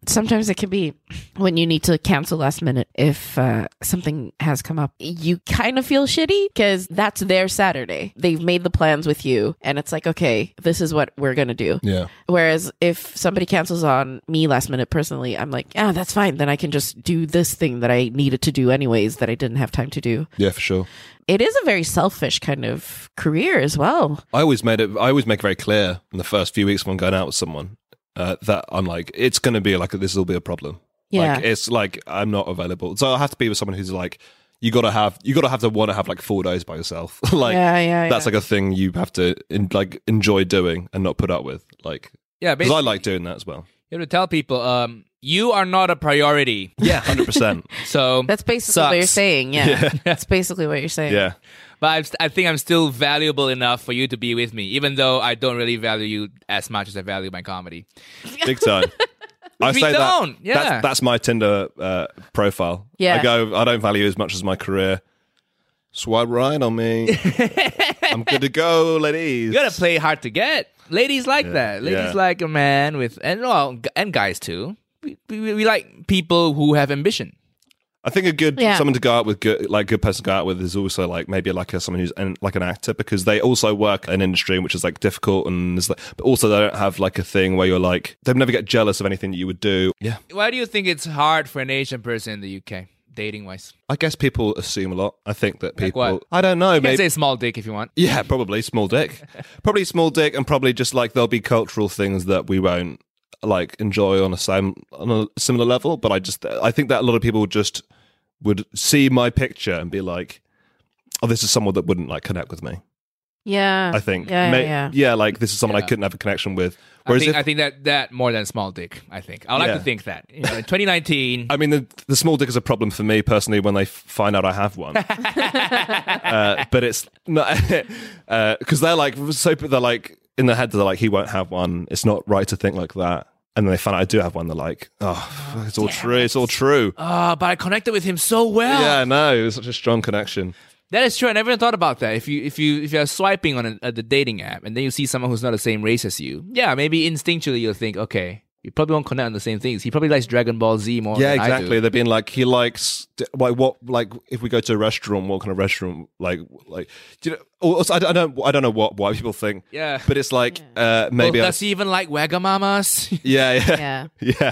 sometimes it can be when you need to cancel last minute if something has come up. You kind of feel shitty because that's their Saturday. They've made the plans with you and it's like, okay, this is what we're going to do. Yeah. Whereas if somebody cancels on me last minute personally, I'm like, that's fine. Then I can just do this thing that I needed to do anyways that I didn't have time to do. Yeah, for sure. It is a very selfish kind of career as well. I always make it very clear in the first few weeks when I'm going out with someone that I'm like, it's going to be like, this will be a problem. Yeah. Like, it's like, I'm not available. So I have to be with someone who's like, you gotta have to want to have like 4 days by yourself. Like, that's like a thing you have to enjoy doing and not put up with. Like, Yeah, because I like doing that as well. You have to tell people, you are not a priority. Yeah, 100%. So That's basically what you're saying. Yeah. That's basically what you're saying. Yeah. But I think I'm still valuable enough for you to be with me, even though I don't really value you as much as I value my comedy. Big time. I we say don't. that. Yeah. That's my Tinder profile. Yeah. I go, I don't value as much as my career. Swipe right on me. I'm good to go, ladies. You gotta play hard to get. Ladies like that. Ladies like a man with, and guys too. We like people who have ambition. I think someone to go out with, good person to go out with is also like maybe like someone who's like an actor, because they also work in an industry which is like difficult, and but also they don't have like a thing where you're like, they'll never get jealous of anything that you would do. Yeah. Why do you think it's hard for an Asian person in the UK, dating wise? I guess people assume a lot. I think that people, Like what? I don't know, You can maybe say small dick if you want. yeah, probably small dick, and probably just like there'll be cultural things that we won't like enjoy on a similar level. But I think that a lot of people just would see my picture and be like, oh, this is someone that wouldn't like connect with me. Yeah. I think. Yeah. Like this is someone I couldn't have a connection with. I think that more than small dick, I think. I like to think that. In 2019... I mean, the small dick is a problem for me personally when they find out I have one. But it's not... Because they're like in their head, they're like, he won't have one. It's not right to think like that. And then they find out I do have one. They're like, oh, it's all true. It's all true. But I connected with him so well. Yeah, no, it was such a strong connection. That is true. I never even thought about that. If you're swiping on the dating app and then you see someone who's not the same race as you, yeah, maybe instinctually you'll think, okay, you probably won't connect on the same things. He probably likes Dragon Ball Z more. Yeah, than exactly. I do. They're being like, he likes like if we go to a restaurant, what kind of restaurant? Like do you know? Also, I don't know why people think. Yeah, but it's like maybe. Does he even like Wagamamas? Yeah.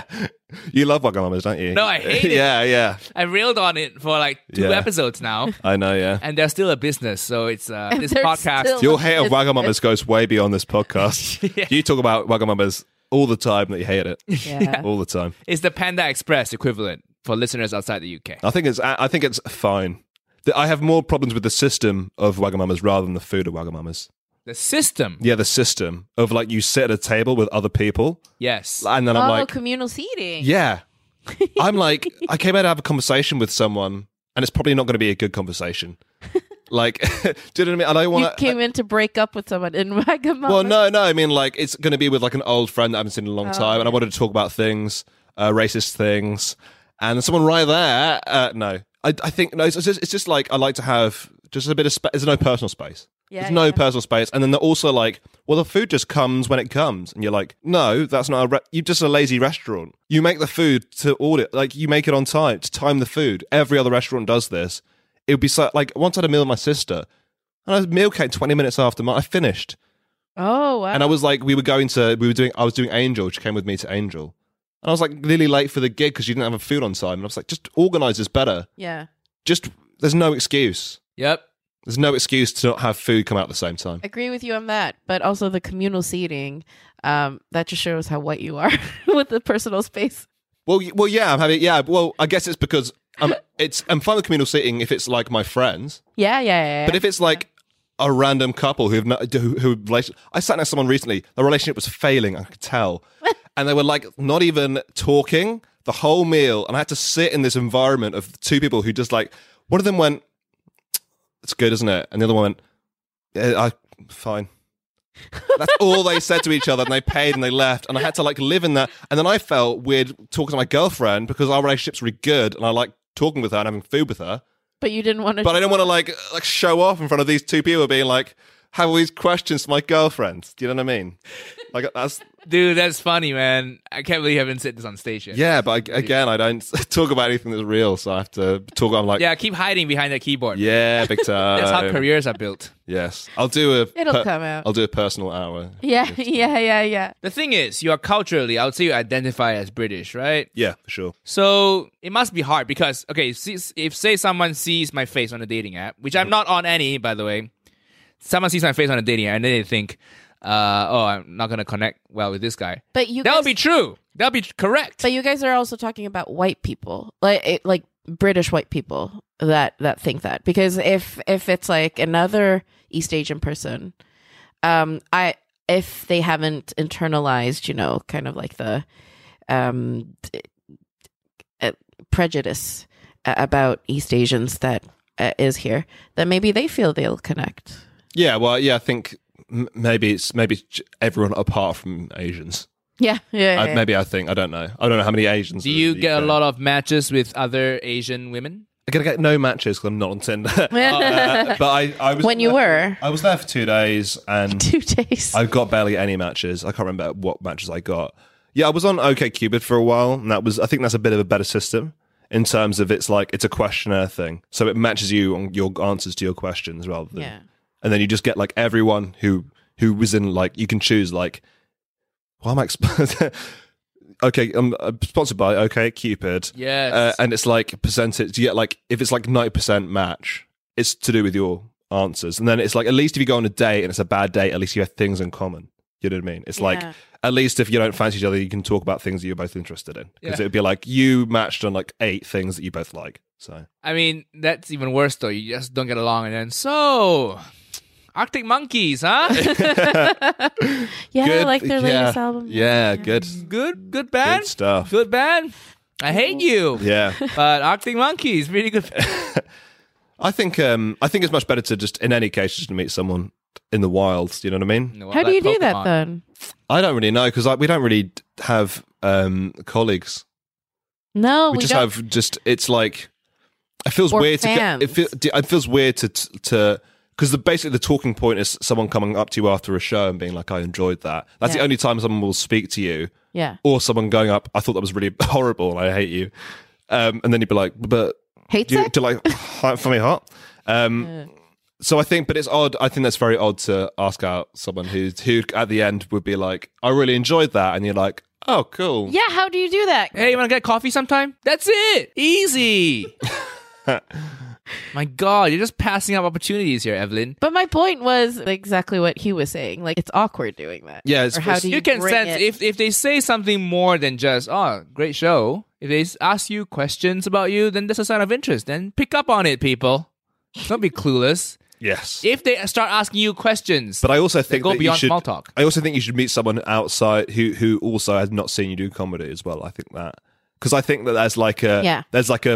You love Wagamamas, don't you? No, I hate it. Yeah. I railed on it for like 2 episodes now. I know, yeah. And they're still a business, so it's this podcast. Your hate of Wagamamas goes way beyond this podcast. Yeah. You talk about Wagamamas all the time that you hate it. Yeah. All the time. It's the Panda Express equivalent for listeners outside the UK. I think it's fine. I have more problems with the system of Wagamamas rather than the food of Wagamamas. The system. Yeah, the system of like you sit at a table with other people. Yes. And then I'm like, communal seating. yeah. I'm like, I came out to have a conversation with someone and it's probably not going to be a good conversation. Like, do you know what I mean? And I want You came in to break up with someone in Wagamama. Well, no. I mean, like, it's going to be with like an old friend that I haven't seen in a long time, and I wanted to talk about things, racist things, and someone right there. No, I think no. It's just like I like to have just a bit of space. There's no personal space. There's no personal space, and then they're also like, well, the food just comes when it comes, and you're like, no, that's not you're just a lazy restaurant. You make the food to order, like you make it on time to time the food. Every other restaurant does this. It would be so like once I had a meal with my sister, and I meal came 20 minutes after I finished. Oh wow! And I was like, I was doing Angel. She came with me to Angel, and I was like really late for the gig because she didn't have a food on time. And I was like, just organize this better. Yeah. There's no excuse. Yep. There's no excuse to not have food come out at the same time. Agree with you on that, but also the communal seating. That just shows how white you are with the personal space. Well, yeah, I'm having. Yeah, well, I guess it's because I'm fine with communal seating if it's like my friends. Yeah. But if it's like a random couple who I sat next to someone recently, the relationship was failing, I could tell. And they were like not even talking the whole meal. And I had to sit in this environment of 2 people who just like, one of them went, it's good, isn't it? And the other one went, yeah, fine. That's all they said to each other, and they paid and they left, and I had to like live in that. And then I felt weird talking to my girlfriend because our relationship's really good, and I like talking with her and having food with her. But you didn't want to. But I didn't want to like show off in front of these 2 people, being like, have all these questions to my girlfriend. Do you know what I mean? Like Dude, that's funny, man. I can't believe you haven't said this on stage yet. Yeah, but again, I don't talk about anything that's real, so I have to talk. I'm like, Yeah, keep hiding behind that keyboard. yeah, big time. That's how careers are built. Yes, I'll do a. It'll come out. I'll do a personal hour. Yeah. The thing is, you are culturally, I would say you identify as British, right? Yeah, for sure. So it must be hard because, okay, if say someone sees my face on a dating app, which I'm not on any, by the way, someone sees my face on a dating app and then they think, I'm not going to connect well with this guy. But you That'll guys, be true. That'll be correct. But you guys are also talking about white people, like British white people that think that. Because if it's like another East Asian person, if they haven't internalized, kind of like the prejudice about East Asians that is here, then maybe they feel they'll connect. Yeah, well, yeah, I think maybe it's everyone apart from Asians. Yeah. Maybe I don't know. I don't know how many Asians. Do you get a lot of matches with other Asian women? I get no matches because I'm not on Tinder. But I was When you were I was there for 2 days and 2 days. I got barely any matches. I can't remember what matches I got. Yeah, I was on OkCupid for a while, and I think that's a bit of a better system in terms of it's a questionnaire thing, so it matches you on your answers to your questions rather than, and then you just get like everyone who was in like you can choose like, why am I? Okay, I'm sponsored by OkCupid. Yes. And it's like percentage. You get like if it's like 90% match, it's to do with your answers, and then it's like at least if you go on a date and it's a bad date, at least you have things in common. You know what I mean? It's like at least if you don't fancy each other, you can talk about things that you're both interested in. Because it'd be like you matched on like 8 things that you both like. So I mean, that's even worse though. You just don't get along, and then Arctic Monkeys, huh? Yeah, good, I like their latest album. Yeah, good. Good band. Good stuff. Good band. I hate you. Yeah. But Arctic Monkeys, really good. I think it's much better to just in any case just to meet someone in the wilds. You know what I mean? How do you do that then? I don't really know because we don't really have colleagues. No, we just don't. have just. It's like it feels Or weird fans. it feels weird to because basically the talking point is someone coming up to you after a show and being like, "I enjoyed that." That's the only time someone will speak to you. Yeah. Or someone going up, "I thought that was really horrible and I hate you," and then you'd be like, "But Hate do you sex? like find me hot?" So I think, but it's odd. I think that's very odd to ask out someone who at the end would be like, "I really enjoyed that," and you're like, "Oh, cool." Yeah, how do you do that? Hey, you want to get coffee sometime? That's it. Easy. My God, you're just passing up opportunities here, Evelyn. But my point was exactly what he was saying. Like, it's awkward doing that. Yeah, it's- Or how do You can bring sense it? if they say something more than just, "Oh, great show." If they ask you questions about you, then that's a sign of interest. Then pick up on it, people. Don't be clueless. Yes. If they start asking you questions, But I also think go that you beyond should. small talk. I also think you should meet someone outside who also has not seen you do comedy as well. I think that because I think that there's like a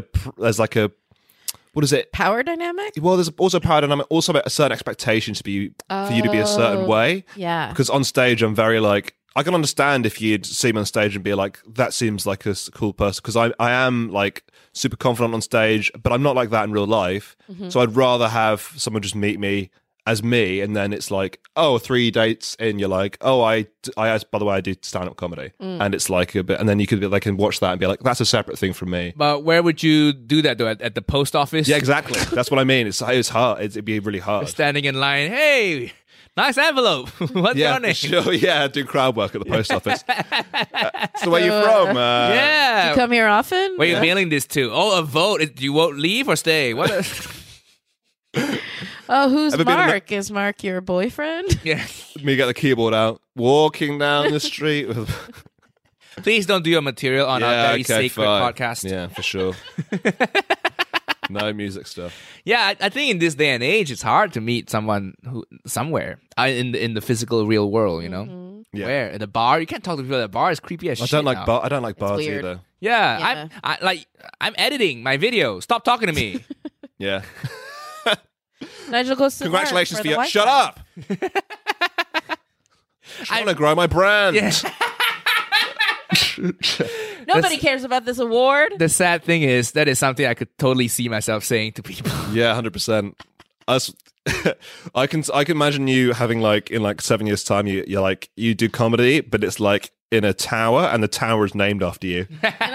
what is it? Power dynamic? Well, there's also power dynamic, also a certain expectation for you to be a certain way. Yeah. Because on stage, I'm very like I can understand if you'd see me on stage and be like, that seems like a cool person. Because I am like super confident on stage, but I'm not like that in real life. Mm-hmm. So I'd rather have someone just meet me as me, and then it's like, oh, 3 dates in, you're like, oh, I by the way, I do stand-up comedy, and it's like a bit, and then they can watch that and be like, that's a separate thing from me. but where would you do that though? At the post office? Yeah, exactly. That's what I mean. It's hard. It'd be really hard. Standing in line. Hey, nice envelope. What's Yeah, your name? for sure. Yeah, do crowd work at the post office. So where you from? Yeah. You come here often? Where you mailing this to? Oh, a vote. Do you vote leave or stay? What? Oh, who's Ever been in Mark? Is Mark your boyfriend? Yeah. Me get the keyboard out, walking down the street with. Please don't do your material on our very sacred fine. podcast. Yeah, for sure. No music stuff. Yeah, I think in this day and age, it's hard to meet someone who somewhere in the physical real world. You know, Yeah. where at a bar you can't talk to people at a bar. It's creepy as I shit. don't like now. I don't like bars weird. either. Yeah, Yeah. I'm editing my video. Stop talking to me. Yeah. Nigel goes to Congratulations work for the you. White Shut House. up. I want to grow my brand. Yeah. Nobody cares about this award. The sad thing is that is something I could totally see myself saying to people. Yeah, 100%. I can imagine you having like in like 7 years time you're like you do comedy, but it's like in a tower and the tower is named after you.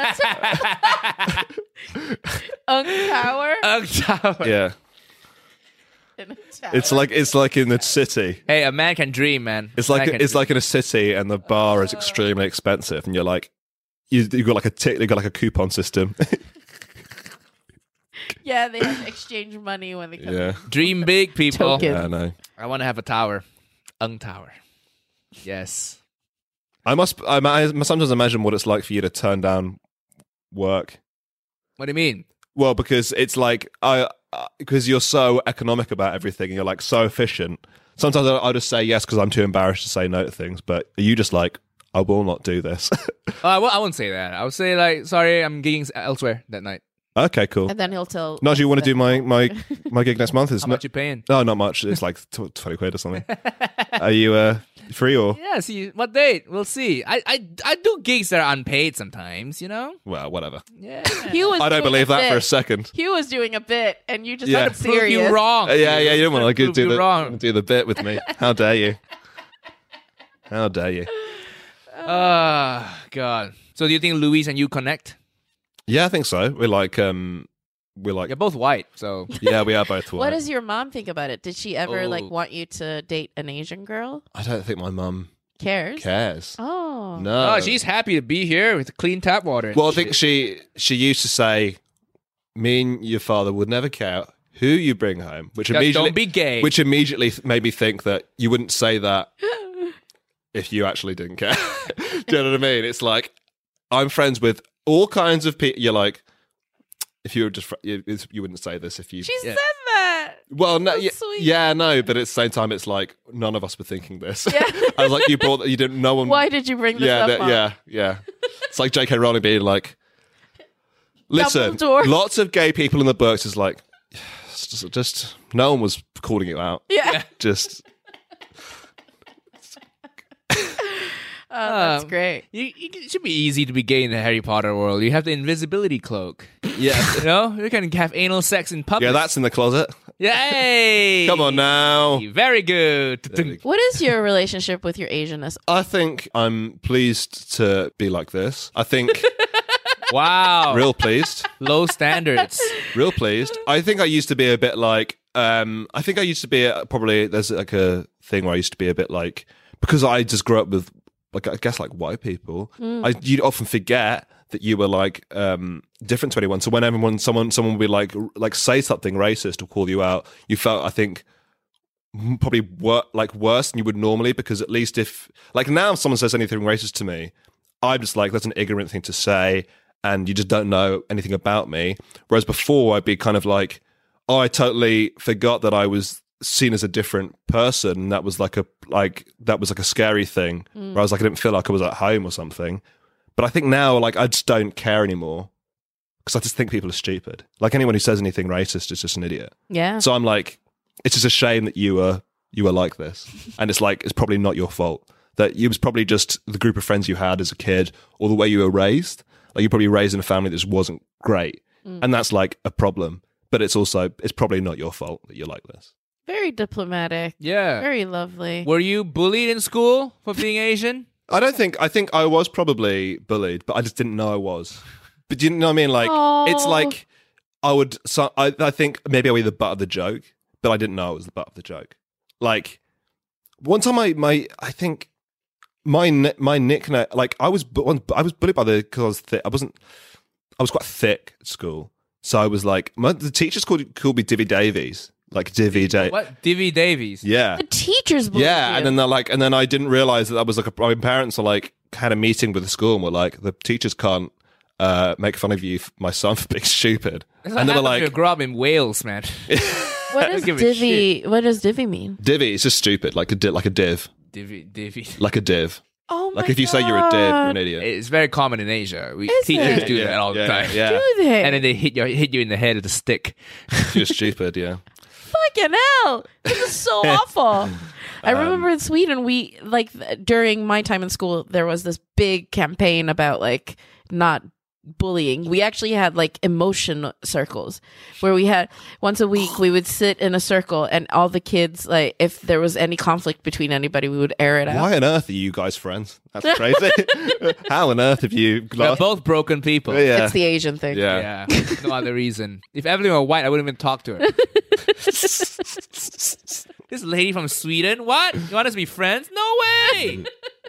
Ung Tower. Ugg Tower. Yeah. In a tower. It's like in the city. Hey, a man can dream, man. It's Man like can it's dream. like in a city and the bar is extremely expensive and you're like you've got like you've got like a coupon system. Yeah, they have to exchange money when they come. Yeah. Dream big, people. Token. Yeah, I know. I want to have a tower. Ung Tower. Yes. I sometimes imagine what it's like for you to turn down work. What do you mean? Well, because it's like because you're so economic about everything and you're like so efficient. Sometimes I'll just say yes because I'm too embarrassed to say no to things. But are you just like, I will not do this? I wouldn't say that. I would say like, sorry, I'm gigging elsewhere that night. Okay, cool. And then he'll tell. No, do you want to do my gig next month? Is How much you paying? No, not much. It's like 20 quid or something. Are you free or? Yeah, see what date? We'll see. I do gigs that are unpaid sometimes, you know? Well, whatever. Yeah. Hugh was I don't doing believe that for a bit. second. Hugh was doing a bit, and you just Yeah. got Prove serious. you wrong. Yeah, you don't want to Prove do you wrong. the bit with me. How dare you? How dare you? God. So do you think Louise and you connect? Yeah, I think so. We're like You're both white, so yeah, we are both white. What does your mom think about it? Did she ever like Oh. want you to date an Asian girl? I don't think my mum Cares? cares. Oh. No. oh, she's happy to be here with clean tap water. Well, I think she used to say, "Me and your father would never care who you bring home," which Just immediately don't be gay. which immediately made me think that you wouldn't say that if you actually didn't care. Do you know what I mean? It's like I'm friends with all kinds of people. You're like, if you were just you wouldn't say this if you. She Yeah. said that. Well, no, That's sweet. yeah, no, but at the same time, it's like none of us were thinking this. Yeah. I was like, you didn't. No one. Why did you bring this Yeah, up, Mom? yeah. It's like J.K. Rowling being like, listen, Dumbledore. lots of gay people in the books is like, just no one was calling you out. Yeah. Just Oh, that's great. it should be easy to be gay in the Harry Potter world. You have the invisibility cloak. yeah, You know, you can have anal sex in public. yeah. That's in the closet. Yay! Come on now. Very good. What is your relationship with your Asianness? I think I'm pleased to be like this. I think Wow. real pleased. Low standards. Real pleased. I think I used to be a bit like, I think I used to be probably, there's like a thing where I used to be a bit like, because I just grew up with, like, I guess like white people, you'd often forget that you were like different to anyone. So when someone would be like say something racist or call you out, you felt, I think, probably worse than you would normally, because at least if, like now if someone says anything racist to me, I'm just like, that's an ignorant thing to say, and you just don't know anything about me. Whereas before, I'd be kind of like, oh, I totally forgot that I was seen as a different person. That was like a scary thing. Where I was like, I didn't feel like I was at home or something. But I think now, like, I just don't care anymore because I just think people are stupid. Like anyone who says anything racist is just an idiot. Yeah. So I'm like, it's just a shame that you were like this, and it's like it's probably not your fault. That it was probably just the group of friends you had as a kid, or the way you were raised. Like you're probably raised in a family that just wasn't great, and that's like a problem. But it's probably not your fault that you're like this. Very diplomatic. Yeah. Very lovely. Were you bullied in school for being Asian? I think I was probably bullied, but I just didn't know I was. But do you know what I mean? Like Aw. it's like I think maybe I was the butt of the joke, but I didn't know I was the butt of the joke. Like one time, I think my nickname, like I was bullied by because I was thick. I was quite thick at school, so I was like the teachers called me Divvy Davies, like Divvy Davies. What? Divvy Davies. Yeah, The teachers bullied yeah, you. and then they're like, and then I didn't realize that was like my parents are like had a meeting with the school and were like, the teachers can't make fun of you, my son, for being stupid. That's And they were what happened if like, you grew up in Wales, man. What does give a divvy? What does divvy mean? divvy is just stupid, like a div, Divvy. like a div. Oh my Like if you say you're a div, you're an idiot. It's very common in Asia. Is Teachers it? do that all the time. Yeah, Do they? And then they hit you in the head with a stick. you're stupid. Yeah, Fucking hell! This is so awful. I remember in Sweden, we during my time in school, there was this big campaign about like not bullying. We actually had like emotion circles where we had once a week we would sit in a circle and all the kids, like if there was any conflict between anybody, we would air it out. Why on earth are you guys friends? That's crazy. How on earth have you? They're both broken people. Yeah. It's the Asian thing. Yeah. Yeah, no other reason. If Evelyn were white, I wouldn't even talk to her. This lady from Sweden, what? You want us to be friends? No way!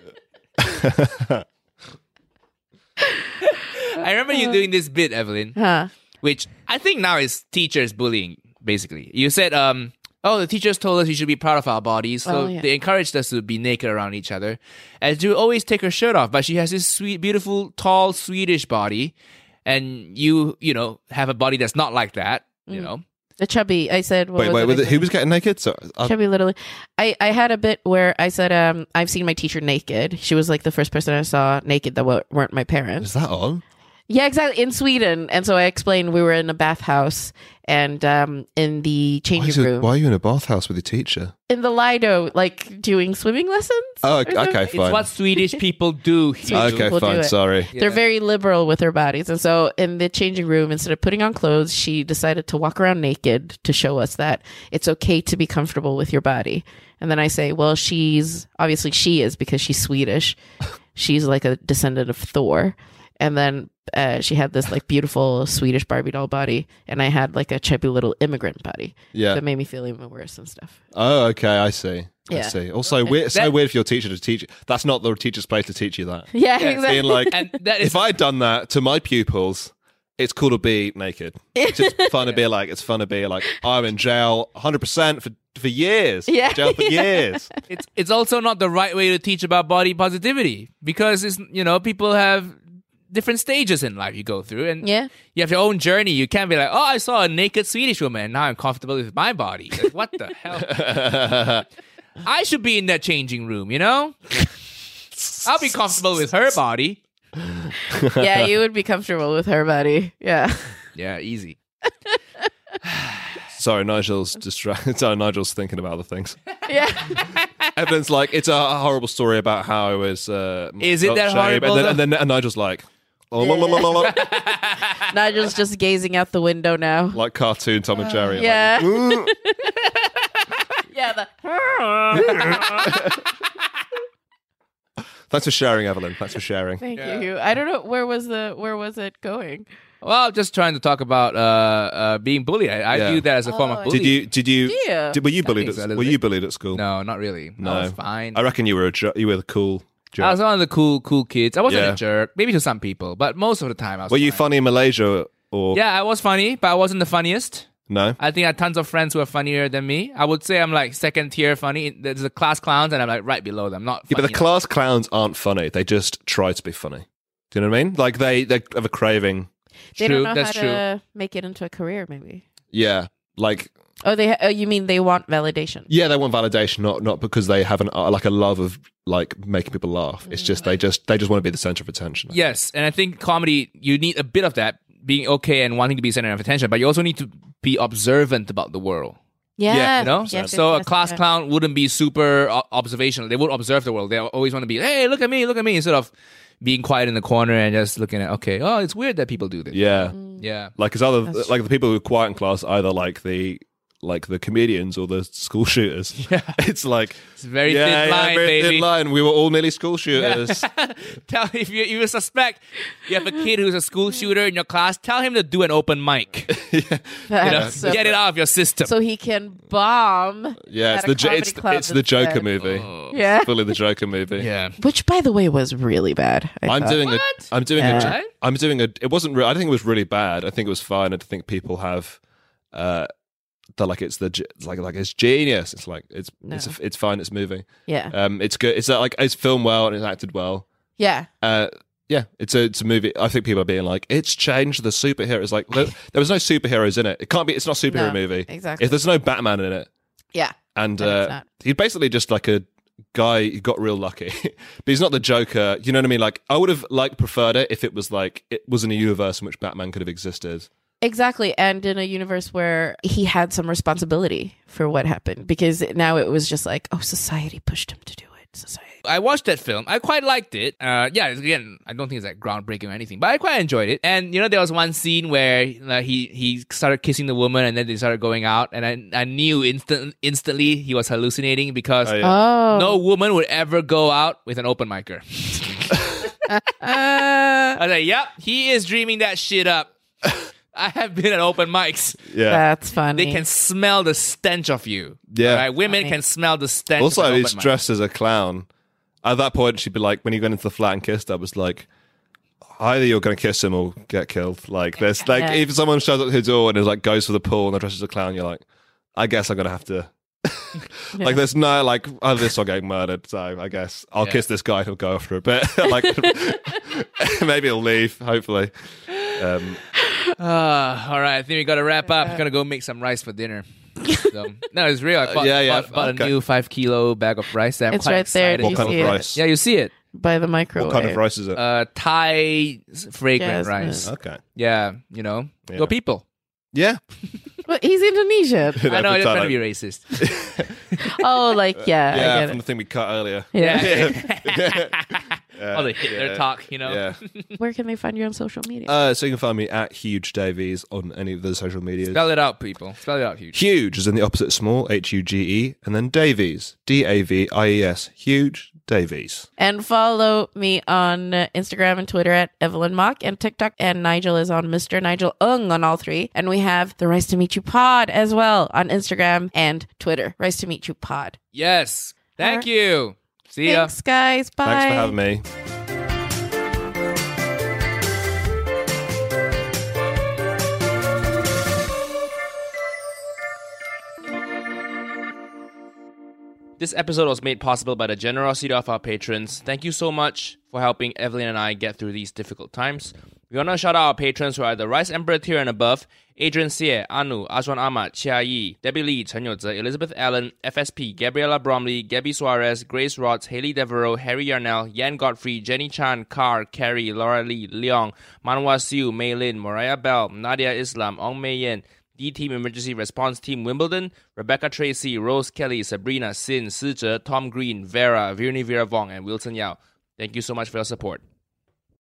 I remember you doing this bit, Evelyn, Huh. which I think now is teachers bullying, basically. You said, the teachers told us you should be proud of our bodies, so they encouraged us to be naked around each other. And to always take her shirt off, but she has this sweet, beautiful, tall, Swedish body, and you have a body that's not like that, you know. The chubby, I said. Wait, who was getting naked? So, chubby little. I had a bit where I said, I've seen my teacher naked. She was like the first person I saw naked that weren't my parents. is that on? Yeah, exactly. In Sweden. And so I explained we were in a bathhouse and in the changing room. Why are you in a bathhouse with your teacher? In the Lido, like doing swimming lessons. Oh, or something. okay, It's fine. what Swedish people do here. Okay, people do fine. it. Sorry. They're very liberal with their bodies. And so in the changing room, instead of putting on clothes, she decided to walk around naked to show us that it's okay to be comfortable with your body. And then I say, well, she is because she's Swedish. She's like a descendant of Thor. And then she had this like beautiful Swedish Barbie doll body, and I had like a chubby little immigrant body. Yeah. That made me feel even worse and stuff. Oh, okay. I see. I Yeah. see. Also, weird, so weird for your teacher to teach. That's not the teacher's place to teach you that. Yeah, exactly. Being like, And that is if I'd done that to my pupils, it's cool to be naked. It's just fun to be like. It's fun to be like. I'm in jail 100% for years. Yeah. Jail for years. it's also not the right way to teach about body positivity, because it's people have different stages in life you go through, and Yeah. you have your own journey. You can't be like, oh, I saw a naked Swedish woman, now I'm comfortable with my body. Like, what the hell? I should be in that changing room, I'll be comfortable with her body. Yeah, you would be comfortable with her body. Yeah. Yeah, easy. Sorry, Nigel's distracted. Sorry, Nigel's thinking about other things. Yeah. Evelyn's like, it's a horrible story about how I was. Is it that shape. horrible, And then Nigel's like, Nigel's just gazing out the window now. like cartoon Tom and Jerry. like, Yeah. "Ooh." Yeah. Thanks for sharing, Evelyn. Thanks for sharing. Thank you. I don't know where was it going? Well, just trying to talk about being bullied. I Yeah. view that as a form of bullying. Did you? Yeah. Were you bullied? think so, a little Were you bit. bullied at school? No, not really. No. I was fine. I reckon you were you were the cool jerk. I was one of the cool kids. I wasn't Yeah. a jerk, maybe to some people, but most of the time I was Were you fine. funny in Malaysia or Yeah, I was funny, but I wasn't the funniest. no? I think I had tons of friends who are funnier than me. I would say I'm like second tier funny. There's the class clowns, and I'm like right below them. Not Yeah, but funny the class clowns aren't funny. They just try to be funny. Do you know what I mean? Like they have a craving. They True, don't know that's how to make it into a career, maybe. Yeah, like Oh, you mean they want validation? yeah, they want validation, not because they have like a love of like making people laugh. It's just they just want to be the center of attention. Yes, and I think comedy, you need a bit of that, being okay and wanting to be center of attention, but you also need to be observant about the world. Yeah. You know? Yes, So a yes, class yes. clown wouldn't be super observational. They won't observe the world. They always want to be, hey, look at me, instead of being quiet in the corner and just looking at, okay, oh, it's weird that people do this. Yeah, Yeah. like it's either like the people who are quiet in class, either like the comedians or the school shooters. Yeah. It's like It's a very thin line, very baby. thin line. We were all nearly school shooters. Tell if you suspect you have a kid who's a school shooter in your class, tell him to do an open mic. That's so Get it funny. out of your system. So he can bomb. Yeah, it's at a the comedy club it's the Joker instead. movie. Yeah. It's fully the Joker movie. yeah. Which, by the way, was really bad. I'm thought. doing What? I'm doing Yeah. it wasn't I think it was really bad. I think it was fine. I think people have they're like it's like it's genius. It's like it's fine. It's moving. Yeah. It's good. It's like it's filmed well and it's acted well. Yeah. Yeah, it's a movie. I think people are being like, it's changed the superheroes. Like there was no superheroes in it. It can't be. It's not a superhero No, movie. exactly. If there's no Batman in it, Yeah. and Then it's not. he's basically just like a guy who got real lucky, but he's not the Joker. You know what I mean? Like I would have preferred it if it was like it was in a universe in which Batman could have existed. Exactly. And in a universe where he had some responsibility for what happened, because now it was just like, oh, society pushed him to do it. Society I watched that film. I quite liked it. Again, I don't think it's like groundbreaking or anything, but I quite enjoyed it. And there was one scene where he started kissing the woman, and then they started going out, and I knew instantly he was hallucinating because no woman would ever go out with an open micer. I was like, yep, he is dreaming that shit up. I have been at open mics. Yeah. That's funny. They can smell the stench of you. Yeah. Right? Women can smell the stench Also, of an he's open mic. dressed as a clown. At that point, she'd be like, when he went into the flat and kissed, I was like, either you're going to kiss him or get killed. Like, there's like, if someone shows up to his door and is like, goes for the pool and they're dressed as a clown, you're like, I guess I'm going to have to. Like, there's no, like, this will get murdered, so I guess I'll kiss this guy, he'll go after a bit. Like, maybe he'll leave, hopefully. All right, I think we got to wrap up. I'm going to go make some rice for dinner. So, no, it's real. I bought a new 5 kilo bag of rice. I'm It's quite right there. excited. Do What you kind see of it? rice? Yeah, you see it. By the microwave. What kind of rice is it? Thai fragrant Jasmine. rice. Okay. Yeah, go people. Yeah. Well, he's Indonesian. I know, Every you're time trying to be racist. Oh, like, I Yeah, get from it. the thing we cut earlier. Yeah. All the Hitler talk, Yeah. Where can they find you on social media? So you can find me at Huge Davies on any of the social medias. Spell it out, people. Spell it out, huge. Huge is in the opposite small, Huge, and then Davies, Davies, Huge Davies. And follow me on Instagram and Twitter at Evelyn Mock and TikTok. And Nigel is on Mr. Nigel Ung on all three. And we have the Rice to Meet You Pod as well on Instagram and Twitter. Rice to Meet You Pod. Yes. Thank Alright. you. See ya. Thanks, guys. Bye. Thanks for having me. This episode was made possible by the generosity of our patrons. Thank you so much for helping Evelyn and I get through these difficult times. We want to shout out our patrons who are the Rice Emperor tier and above: Adrian Xie, Anu, Azwan Ahmad, Chia Yi, Debbie Lee, Chen Youzhe, Elizabeth Allen, FSP, Gabriella Bromley, Gabby Suarez, Grace Rods, Haley Devereaux, Harry Yarnell, Yan Godfrey, Jenny Chan, Carr, Carrie, Laura Lee, Leong, Manwa Siu, Mei Lin, Mariah Bell, Nadia Islam, Ong Mei Yen, D-Team Emergency Response Team Wimbledon, Rebecca Tracy, Rose Kelly, Sabrina, Sin, Sizhe, Tom Green, Vera, Virni Veeravong, and Wilson Yao. Thank you so much for your support.